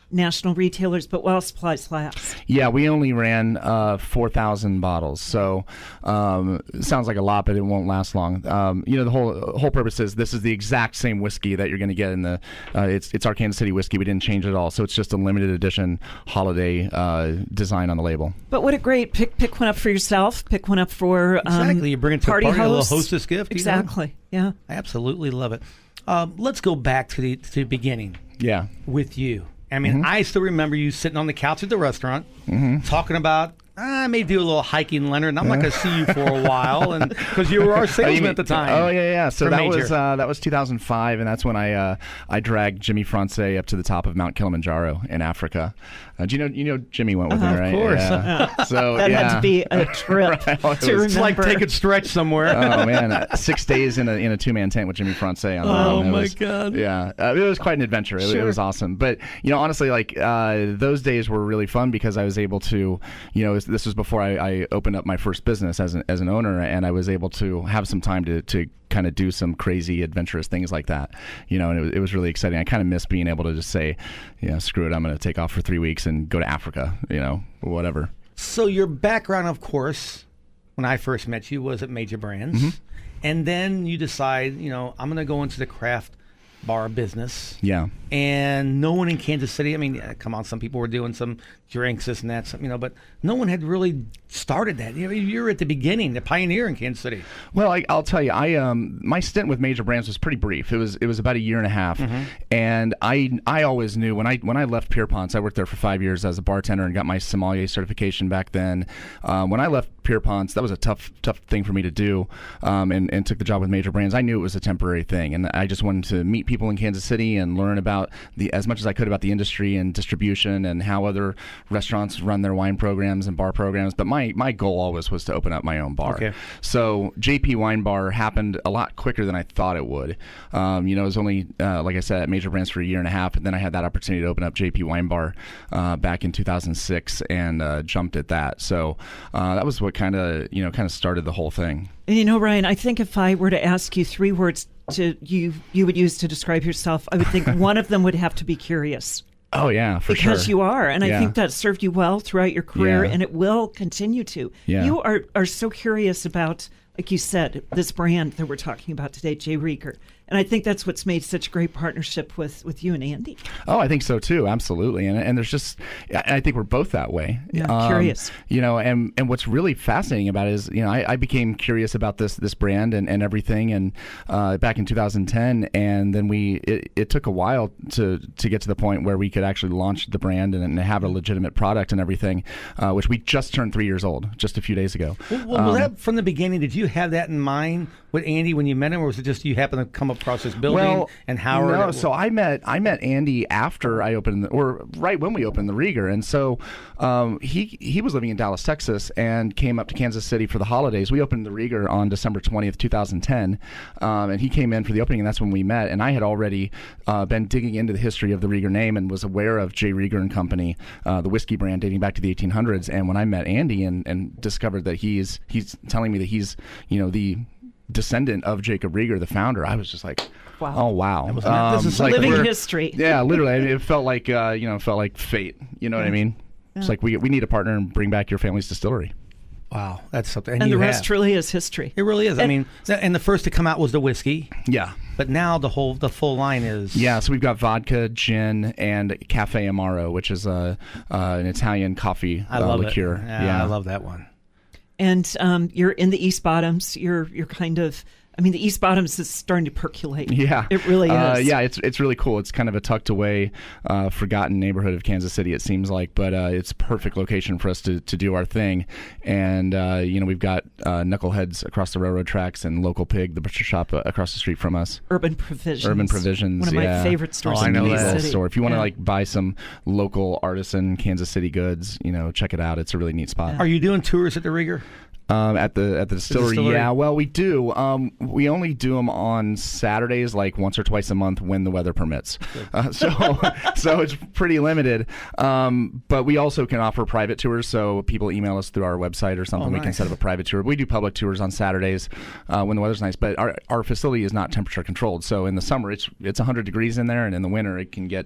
national retailers, but while supplies last. Yeah, we only ran uh, four thousand bottles, so um, it sounds like a lot, but it won't last long. Um, you know, the whole whole purpose is this is the exact same whiskey that you're going to get in the. Uh, it's it's our Kansas City whiskey. We didn't change it at all, so it's just a limited edition holiday uh, design on the label. But what a great pick! Pick one up for yourself. Pick one up for um, exactly. You bring it to party a party, hosts. a little hostess gift. Exactly. You know? Yeah. I absolutely love it. Um, let's go back to the to the beginning. Yeah. With you. I mean, Mm-hmm. I still remember you sitting on the couch at the restaurant Mm-hmm. talking about, I may do a little hiking, Leonard, and I'm not going to see you for a while, and because you were our salesman at the time. Oh yeah, yeah. So for that Major. was uh, that was two thousand five, and that's when I uh, I dragged Jimmy Francais up to the top of Mount Kilimanjaro in Africa. Uh, do you know you know Jimmy went with Uh-huh, me, right? of course. Yeah. So that yeah. had to be a trip Right. Well, it to was- remember. It's like take a stretch somewhere. Oh man, uh, six days in a in a two man tent with Jimmy Francais on the Oh, road. It my was- God. Yeah, uh, it was quite an adventure. It, it Sure. was awesome. But you know, honestly, like uh, those days were really fun because I was able to, you know, this was before I, I opened up my first business as an as an owner, and I was able to have some time to to kind of do some crazy adventurous things like that. You know, and it was, it was really exciting. I kind of miss being able to just say, you know, screw it, I'm going to take off for three weeks and go to Africa. You know, whatever. So your background, of course, when I first met you, was at Major Brands. Mm-hmm. And then you decide, you know, I'm going to go into the craft bar business. Yeah. And no one in Kansas City, I mean, yeah, come on, some people were doing some drinks, this and that, some, you know, but no one had really started that. You know, you're at the beginning, the pioneer in Kansas City. Well, I, I'll tell you, I um my stint with Major Brands was pretty brief. It was it was about a year and a half, Mm-hmm. and I I always knew when I when I left Pierpont's, I worked there for five years as a bartender and got my sommelier certification back then. Um, when I left Pierpont's, that was a tough tough thing for me to do, um, and and took the job with Major Brands. I knew it was a temporary thing, and I just wanted to meet people in Kansas City and learn about the as much as I could about the industry and distribution and how other restaurants run their wine programs and bar programs. But my my goal always was to open up my own bar. Okay. So J P Wine Bar happened a lot quicker than I thought it would. Um, you know, it was only, uh, like I said, at Major Brands for a year and a half, and then I had that opportunity to open up J P Wine Bar uh, back in two thousand six and uh, jumped at that. So uh, that was what kind of, you know, kind of started the whole thing. And you know, Ryan, I think if I were to ask you three words to you you would use to describe yourself, I would think one of them would have to be curious. Oh, yeah, for sure. Because you are. And Yeah. I think that served you well throughout your career, Yeah. and it will continue to. Yeah. You are, are so curious about, like you said, this brand that we're talking about today, J. Rieger. And I think that's what's made such a great partnership with, with you and Andy. Oh, I think so too. Absolutely. And and there's just, I think we're both that way. Yeah, curious. You know, and, and what's really fascinating about it is, you know, I, I became curious about this this brand and, and everything, and uh, back in two thousand ten, and then we it, it took a while to to get to the point where we could actually launch the brand and, and have a legitimate product and everything, uh, which we just turned three years old just a few days ago. Well, well, Um, was that from the beginning? Did you have that in mind with Andy when you met him, or was it just you happened to come across this building well, and Howard? No, so I met I met Andy after I opened, the, or right when we opened the Rieger, and so um, he he was living in Dallas, Texas, and came up to Kansas City for the holidays. We opened the Rieger on December twentieth, two thousand ten, um, and he came in for the opening, and that's when we met. And I had already uh, been digging into the history of the Rieger name and was aware of J. Rieger and Company, uh, the whiskey brand dating back to the eighteen hundreds. And when I met Andy and, and discovered that he's he's telling me that he's you know the descendant of Jacob Rieger, the founder, I was just like, wow. oh wow, That was not- this is like living we're- history. Yeah, literally, I mean, it felt like uh, you know, it felt like fate. You know what I mean? It's Yeah. like we we need a partner and bring back your family's distillery. Wow, that's something. And, the you rest have. truly is history. It really is. I And- mean, th- and the first to come out was the whiskey. Yeah. But now the whole the full line is Yeah, so we've got vodka, gin, and Cafe Amaro, which is a uh, an Italian coffee I uh, love liqueur. it. Yeah, I love that one. And um, you're in the East Bottoms. You're you're kind of, I mean, the East Bottoms is starting to percolate. Yeah, It really is. Uh, yeah, it's it's really cool. It's kind of a tucked away, uh, forgotten neighborhood of Kansas City. It seems like, but uh, it's a perfect location for us to, to do our thing. And uh, you know, we've got uh, Knuckleheads across the railroad tracks and Local Pig, the butcher shop uh, across the street from us. Urban Provisions. Urban Provisions. One of my yeah. favorite stores Oh, in I know Kansas that City. store. If you want to Yeah. like buy some local artisan Kansas City goods, you know, check it out. It's a really neat spot. Are you doing tours at the Rieger? Um, at the at the distillery, distillery? yeah. Well, we do. Um, we only do them on Saturdays, like once or twice a month when the weather permits. Uh, so so it's pretty limited. Um, but we also can offer private tours. So people email us through our website or something. Oh, We can nice. set up a private tour. We do public tours on Saturdays uh, when the weather's nice. But our our facility is not temperature controlled. So in the summer, it's it's one hundred degrees in there, and in the winter, it can get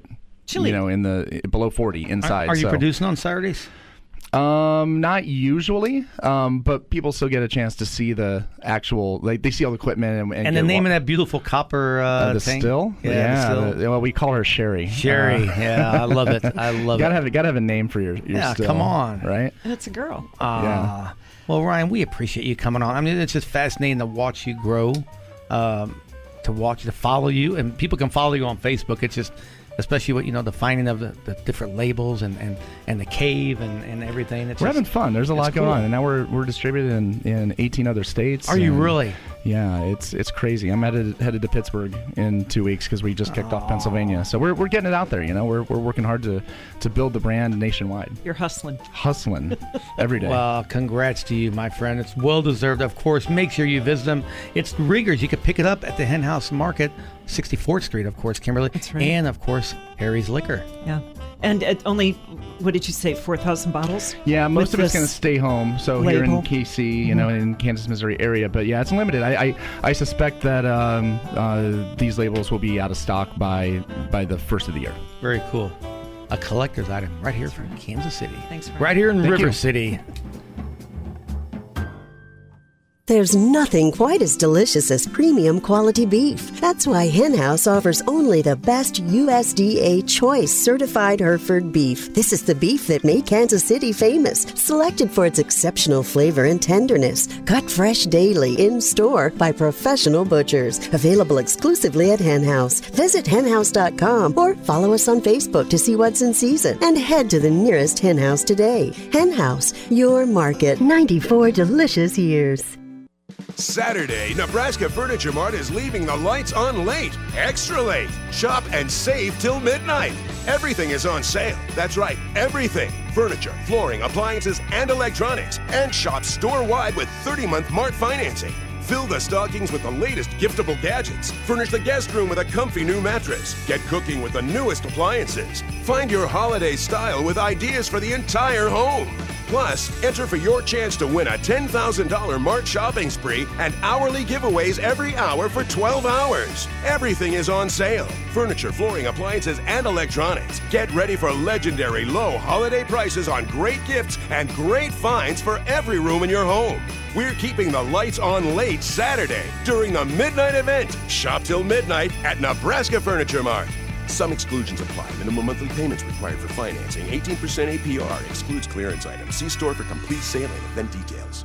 Chilly. You know, in the below forty inside. Are, are you so. producing on Saturdays? Um, not usually, um, but people still get a chance to see the actual, like they see all the equipment and, and, and the name wa- of that beautiful copper uh, uh, the thing. still, yeah, yeah. the still. The, well, we call her Sherry. Sherry, uh, yeah, I love it. I love gotta it. Have, you gotta have a name for your, your yeah, still. Come on, right? And it's a girl. Uh, yeah. Well, Ryan, we appreciate you coming on. I mean, it's just fascinating to watch you grow, um, to watch, to follow you, and people can follow you on Facebook. It's just. Especially with, you know, the finding of the, the different labels and, and, and the cave and, and everything. It's we're just, having fun. There's a lot cool. going on. And now we're we're distributed in, in eighteen other states. Are you really? Yeah, it's it's crazy. I'm headed headed to Pittsburgh in two weeks because we just kicked Aww. off Pennsylvania. So we're we're getting it out there. You know, we're we're working hard to, to build the brand nationwide. You're hustling. Hustling every day. Well, congrats to you, my friend. It's well deserved. Of course, make sure you visit them. It's Rieger's. You can pick it up at the Hen House Market, sixty-fourth Street, of course, Kimberly. That's right. And of course, Harry's Liquor. Yeah. And at only, what did you say, four thousand bottles? Yeah, most of it's going to this stay home. So label? here in K C, you know, in Kansas, Missouri area. But yeah, it's limited. I I, I suspect that um, uh, these labels will be out of stock by by the first of the year. Very cool. A collector's item right here from Kansas City. Thanks, Ryan. Right here in Thank River you. City. There's nothing quite as delicious as premium quality beef. That's why Hen House offers only the best U S D A Choice certified Hereford beef. This is the beef that made Kansas City famous, selected for its exceptional flavor and tenderness. Cut fresh daily in store by professional butchers. Available exclusively at Hen House. Visit hen house dot com or follow us on Facebook to see what's in season and head to the nearest Hen House today. Hen House, your market. ninety-four delicious years. Saturday, Nebraska Furniture Mart is leaving the lights on late, extra late. Shop and save till midnight. Everything is on sale. That's right, everything. Furniture, flooring, appliances, and electronics. And shop store-wide with thirty-month Mart financing. Fill the stockings with the latest giftable gadgets. Furnish the guest room with a comfy new mattress. Get cooking with the newest appliances. Find your holiday style with ideas for the entire home. Plus, enter for your chance to win a ten thousand dollars Mart shopping spree and hourly giveaways every hour for twelve hours. Everything is on sale. Furniture, flooring, appliances, and electronics. Get ready for legendary low holiday prices on great gifts and great finds for every room in your home. We're keeping the lights on late Saturday during the midnight event. Shop till midnight at Nebraska Furniture Mart. Some exclusions apply. Minimum monthly payments required for financing. eighteen percent A P R excludes clearance items. See store for complete sale and event details.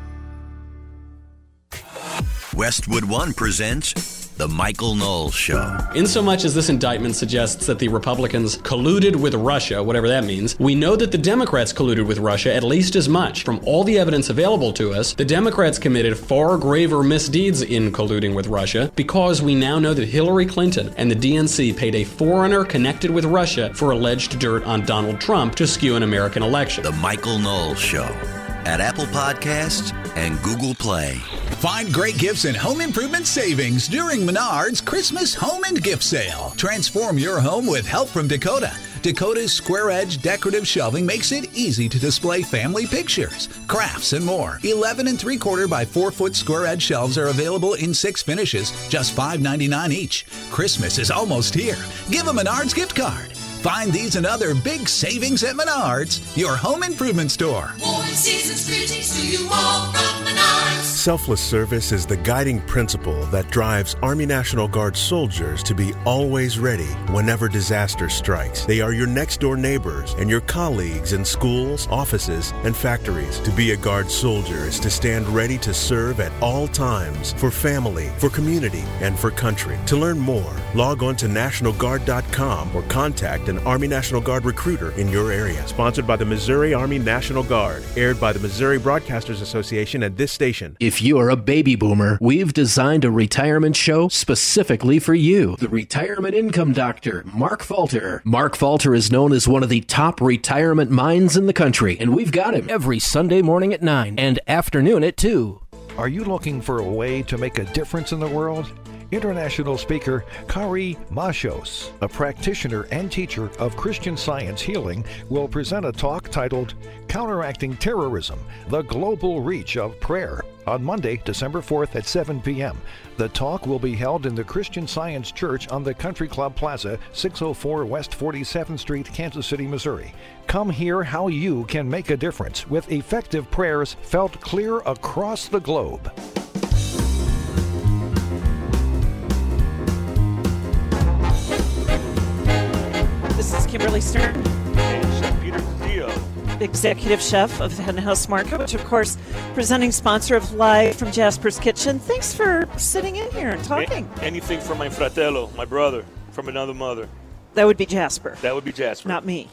Westwood One presents The Michael Knowles Show. In so much as this indictment suggests that the Republicans colluded with Russia, whatever that means, we know that the Democrats colluded with Russia at least as much. From all the evidence available to us, the Democrats committed far graver misdeeds in colluding with Russia because we now know that Hillary Clinton and the D N C paid a foreigner connected with Russia for alleged dirt on Donald Trump to skew an American election. The Michael Knowles Show at Apple Podcasts and Google Play. Find great gifts and home improvement savings during Menards Christmas Home and Gift Sale. Transform your home with help from Dakota. Dakota's square edge decorative shelving makes it easy to display family pictures, crafts, and more. eleven and three quarter by four foot square edge shelves are available in six finishes, just five ninety-nine each. Christmas is almost here. Give a Menards gift card. Find these and other big savings at Menards, your home improvement store. Warm season's greetings to you all from Menards. Selfless service is the guiding principle that drives Army National Guard soldiers to be always ready whenever disaster strikes. They are your next-door neighbors and your colleagues in schools, offices, and factories. To be a Guard soldier is to stand ready to serve at all times for family, for community, and for country. To learn more, log on to National Guard dot com or contact an Army National Guard recruiter in your area. Sponsored by the Missouri Army National Guard. Aired by the Missouri Broadcasters Association and this station. If you are a baby boomer, we've dsigned a retirement show specifically for you. The Retirement Income Doctor, Mark Falter. Mark Falter is known as one of the top retirement minds in the country, and we've got him every Sunday morning at nine and afternoon at two. Are you looking for a way to make a difference in the world? International speaker Kari Mashos, a practitioner and teacher of Christian Science healing, will present a talk titled Counteracting Terrorism, the Global Reach of Prayer. on Monday, December fourth at seven p.m. The talk will be held in the Christian Science Church on the Country Club Plaza, six oh four West forty-seventh Street, Kansas City, Missouri. Come hear how you can make a difference with effective prayers felt clear across the globe. This is Kimberly Stern. And Chef Peter Dio. Executive Chef of Hen House Market, which, of course, presenting sponsor of Live from Jasper's Kitchen. Thanks for sitting in here and talking. A- anything from my fratello, my brother, from another mother. That would be Jasper. That would be Jasper. Not me.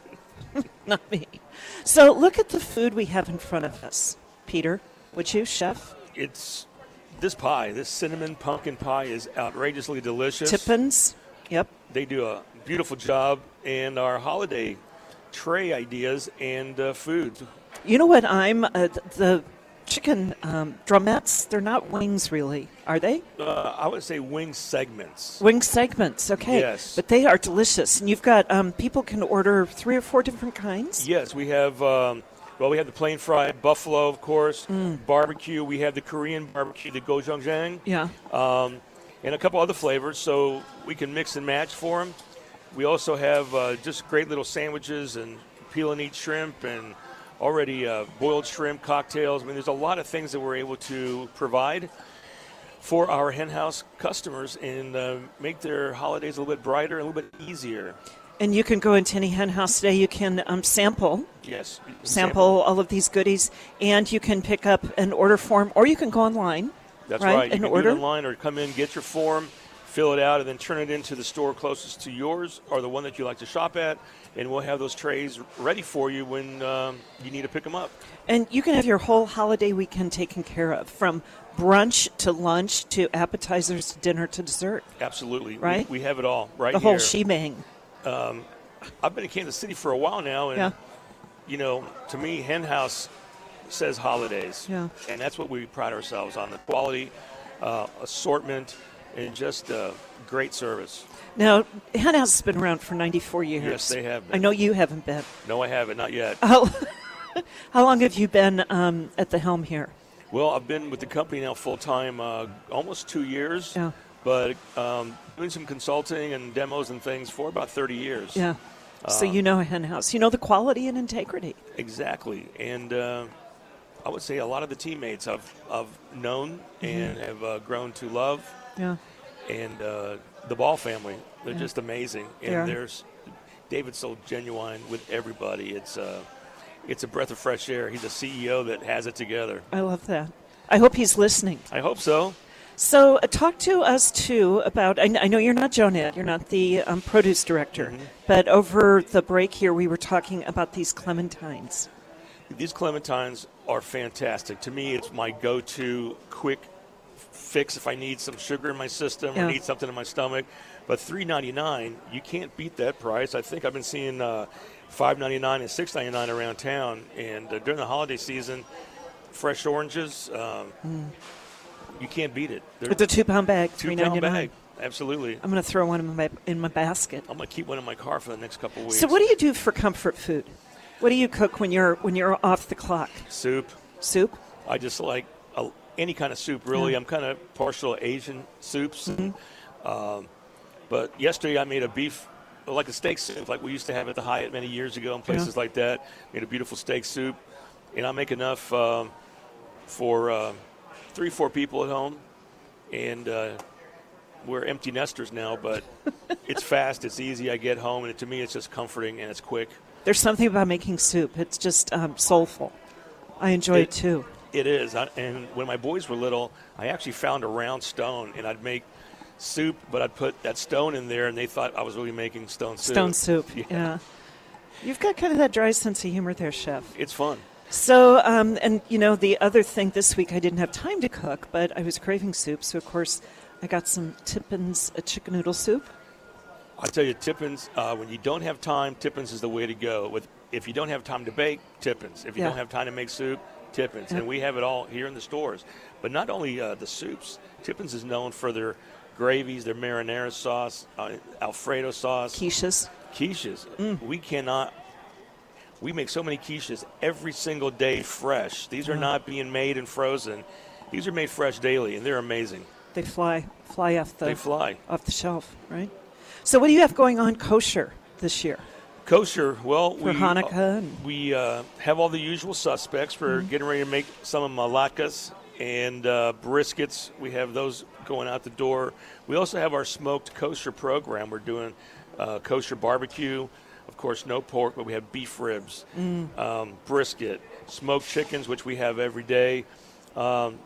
Not me. So look at the food we have in front of us. Peter, would you, Chef? It's this pie, this cinnamon pumpkin pie is outrageously delicious. Tippins. Yep. They do a beautiful job. And our holiday tray ideas and uh, food. You know what I'm, uh, the chicken um, drumettes, they're not wings really, are they? Uh, I would say wing segments. Wing segments, okay. Yes. But they are delicious. And you've got, um, people can order three or four different kinds? Yes, we have, um, well, we have the plain fried buffalo, of course, Mm. barbecue. We have the Korean barbecue, the gochujang. Yeah. Um, and a couple other flavors, so we can mix and match for them. We also have uh, just great little sandwiches and peel and eat shrimp and already uh, boiled shrimp cocktails. I mean, there's a lot of things that we're able to provide for our hen house customers and uh, make their holidays a little bit brighter, a little bit easier. And you can go into any hen house today. You can um, sample. Yes. Sample, sample all of these goodies. And you can pick up an order form, or you can go online. That's right. right. You and can order do it online or come in, get your form, fill it out, and then turn it into the store closest to yours or the one that you like to shop at, and we'll have those trays ready for you when um, you need to pick them up. And you can have your whole holiday weekend taken care of, from brunch to lunch to appetizers to dinner to dessert. Absolutely. Right? We, we have it all right the here. whole shebang. Um, I've been in Kansas City for a while now, and, yeah. you know, to me, Hen House says holidays. Yeah. And that's what we pride ourselves on, the quality, uh, assortment, and just uh, great service. Now, Hen House has been around for ninety-four years. Yes, they have been. I know you haven't been. No, I haven't, not yet. How, how long have you been um, at the helm here? Well, I've been with the company now full-time uh, almost two years, yeah. but um, doing some consulting and demos and things for about thirty years. Yeah. Uh, so you know Hen House. You know the quality and integrity. Exactly. And uh, I would say a lot of the teammates I've, I've known mm-hmm. and have uh, grown to love. Yeah. And uh, the Ball family, they're yeah. just amazing. And yeah. there's David's so genuine with everybody. It's uh, it's a breath of fresh air. He's a C E O that has it together. I love that. I hope he's listening. I hope so. So uh, talk to us, too, about, I, I know you're not Jonette, you're not the um, produce director, mm-hmm. but over the break here we were talking about these clementines. These clementines are fantastic. To me, it's my go-to quick fix if I need some sugar in my system yeah. or need something in my stomach. But three ninety-nine, you can't beat that price. I think I've been seeing uh, five ninety-nine and six ninety-nine around town. And uh, during the holiday season, fresh oranges, um, mm. you can't beat it. They're With the two-pound bag, three ninety-nine. Two-pound bag, absolutely. I'm going to throw one in my in my basket. I'm going to keep one in my car for the next couple of weeks. So what do you do for comfort food? What do you cook when you're when you're off the clock? Soup. Soup? I just like a, any kind of soup, really. Yeah. I'm kind of partial to Asian soups. Mm-hmm. Um, but yesterday I made a beef, like a steak soup, like we used to have at the Hyatt many years ago and places yeah. like that. Made a beautiful steak soup. And I make enough um, for uh, three, four people at home. And uh, we're empty nesters now, but it's fast, it's easy. I get home, and to me it's just comforting and it's quick. There's something about making soup. It's just um, soulful. I enjoy it, it too. It is. I, and when my boys were little, I actually found a round stone, and I'd make soup, but I'd put that stone in there, and they thought I was really making stone soup. Stone soup, yeah. yeah. You've got kind of that dry sense of humor there, Chef. It's fun. So, um, and, you know, the other thing this week, I didn't have time to cook, but I was craving soup, so, of course, I got some Tippins uh, chicken noodle soup. I tell you, Tippins, uh, when you don't have time, Tippins is the way to go. With If you don't have time to bake, Tippins. If you yeah. don't have time to make soup, Tippins. Yeah. And we have it all here in the stores. But not only uh, the soups, Tippins is known for their gravies, their marinara sauce, uh, Alfredo sauce. Quiches. Quiches. Mm. We cannot we make so many quiches every single day fresh. These are Yeah. not being made and frozen. These are made fresh daily, and they're amazing. They fly, fly off the They fly. off the shelf, right? So what do you have going on kosher this year? Kosher, well, For we, Hanukkah uh, and- we uh, have all the usual suspects. We're Mhm. getting ready to make some of malakas and uh, briskets. We have those going out the door. We also have our smoked kosher program. We're doing uh, kosher barbecue. Of course, no pork, but we have beef ribs, Mm. um, brisket, smoked chickens, which we have every day. Um,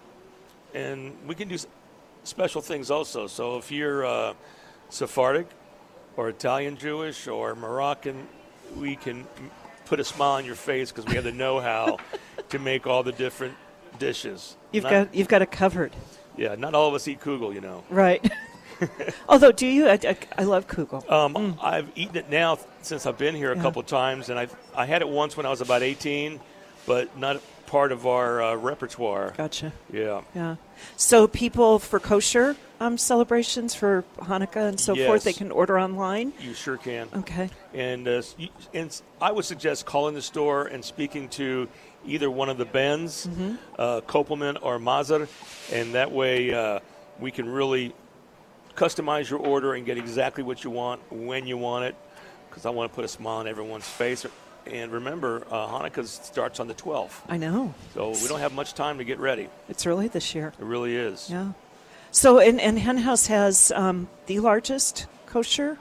and we can do s- special things also. So if you're uh, Sephardic or Italian Jewish or Moroccan, we can m- put a smile on your face because we have the know-how to make all the different dishes. You've Not- got you've got it covered, Yeah, not all of us eat kugel, you know. right? Although, do you? I, I, I love kugel. Um, I've eaten it now since I've been here a Yeah. couple of times, and I I had it once when I was about eighteen, but not part of our uh, repertoire. Gotcha. Yeah. Yeah. So people for kosher um, celebrations for Hanukkah and so forth, Yes. they can order online. You sure can. Okay. And, uh, s- you- and s- I would suggest calling the store and speaking to either one of the Bens, Mhm. uh, Kopelman or Mazar, and that way uh, we can really customize your order and get exactly what you want when you want it, because I want to put a smile on everyone's face. And remember, uh, Hanukkah starts on the twelfth. I know. So we don't have much time to get ready. It's early this year. It really is. Yeah. So, and, and Hen House has um, the largest kosher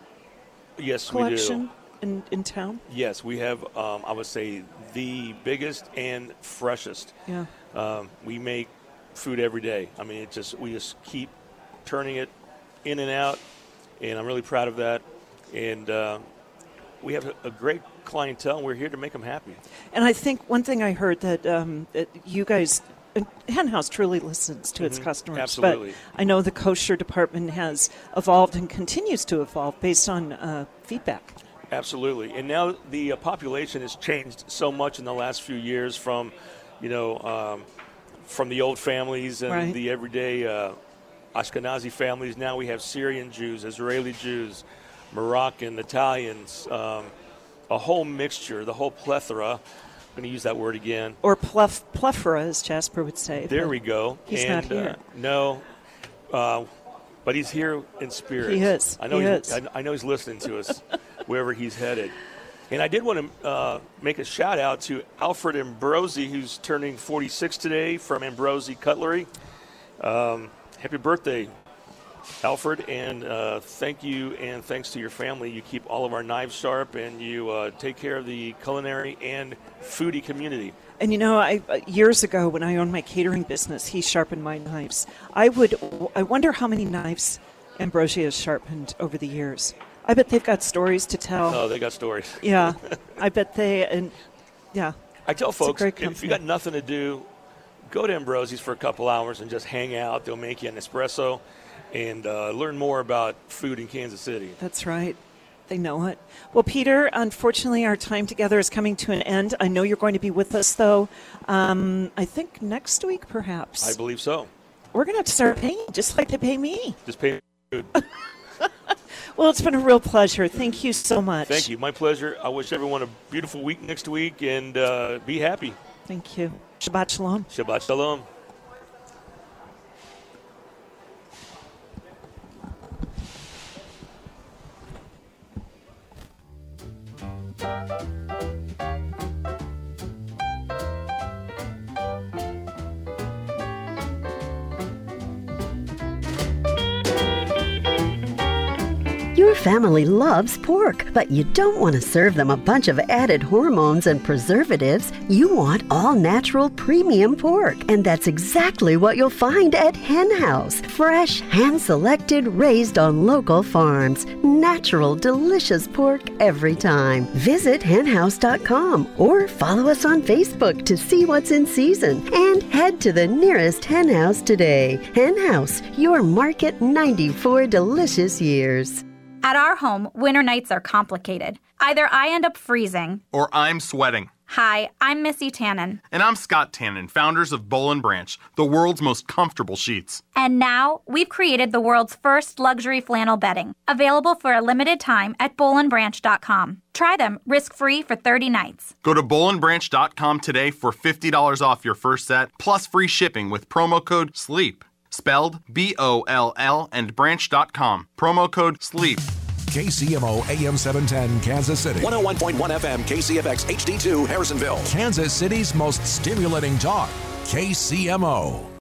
Yes, we collection do. in, in town. Yes, we have, um, I would say, the biggest and freshest. Yeah. Um, we make food every day. I mean, it just we just keep turning it in and out, and I'm really proud of that. And uh, we have a, a great clientele, and we're here to make them happy. And I think one thing I heard that, um, that you guys, and Hen House truly listens to its Mhm. customers. Absolutely. But I know the kosher department has evolved and continues to evolve based on uh, feedback. Absolutely. And now the uh, population has changed so much in the last few years from, you know, um, from the old families and Right. the everyday uh, Ashkenazi families. Now we have Syrian Jews, Israeli Jews, Moroccan, Italians, um, a whole mixture, the whole plethora. I'm going to use that word again. Or pleth- plethora, as Jasper would say. There but we go. He's and, not here. Uh, no, uh, but he's here in spirit. He is. I know He he's, is. I, I know he's listening to us wherever he's headed. And I did want to uh, make a shout out to Alfred Ambrosi, who's turning forty-six today, from Ambrosi Cutlery. Um, happy birthday, Alfred, and uh, thank you, and thanks to your family. You keep all of our knives sharp, and you uh, take care of the culinary and foodie community. And you know, I uh, years ago when I owned my catering business, he sharpened my knives. I would, I wonder how many knives Ambrosia has sharpened over the years. I bet they've got stories to tell. Oh, they got stories. Yeah, I bet they, and yeah. I tell It's a folks, great if you company. got nothing to do, go to Ambrosi's for a couple hours and just hang out. They'll make you an espresso and uh, learn more about food in Kansas City. That's right. They know it. Well, Peter, unfortunately, our time together is coming to an end. I know you're going to be with us, though, um, I think next week, perhaps. I believe so. We're going to have to start paying, just like they pay me. Just pay food. Well, it's been a real pleasure. Thank you so much. Thank you. My pleasure. I wish everyone a beautiful week next week, and uh, be happy. Thank you. Shabbat shalom. Shabbat shalom. Your family loves pork, but you don't want to serve them a bunch of added hormones and preservatives. You want all-natural premium pork, and that's exactly what you'll find at Hen House. Fresh, hand-selected, raised on local farms. Natural, delicious pork every time. Visit hen house dot com or follow us on Facebook to see what's in season, and head to the nearest Hen House today. Hen House, your market ninety-four delicious years. At our home, winter nights are complicated. Either I end up freezing, Or I'm sweating. Hi, I'm Missy Tannen. And I'm Scott Tannen, founders of Boll and Branch, the world's most comfortable sheets. And now, we've created the world's first luxury flannel bedding, available for a limited time at boll and branch dot com. Try them risk-free for thirty nights. Go to boll and branch dot com today for fifty dollars off your first set, plus free shipping with promo code SLEEP. Spelled B O L L and branch dot com. Promo code SLEEP. K C M O A M seven ten, Kansas City. one oh one point one F M, K C F X H D two, Harrisonville. Kansas City's most stimulating talk. K C M O.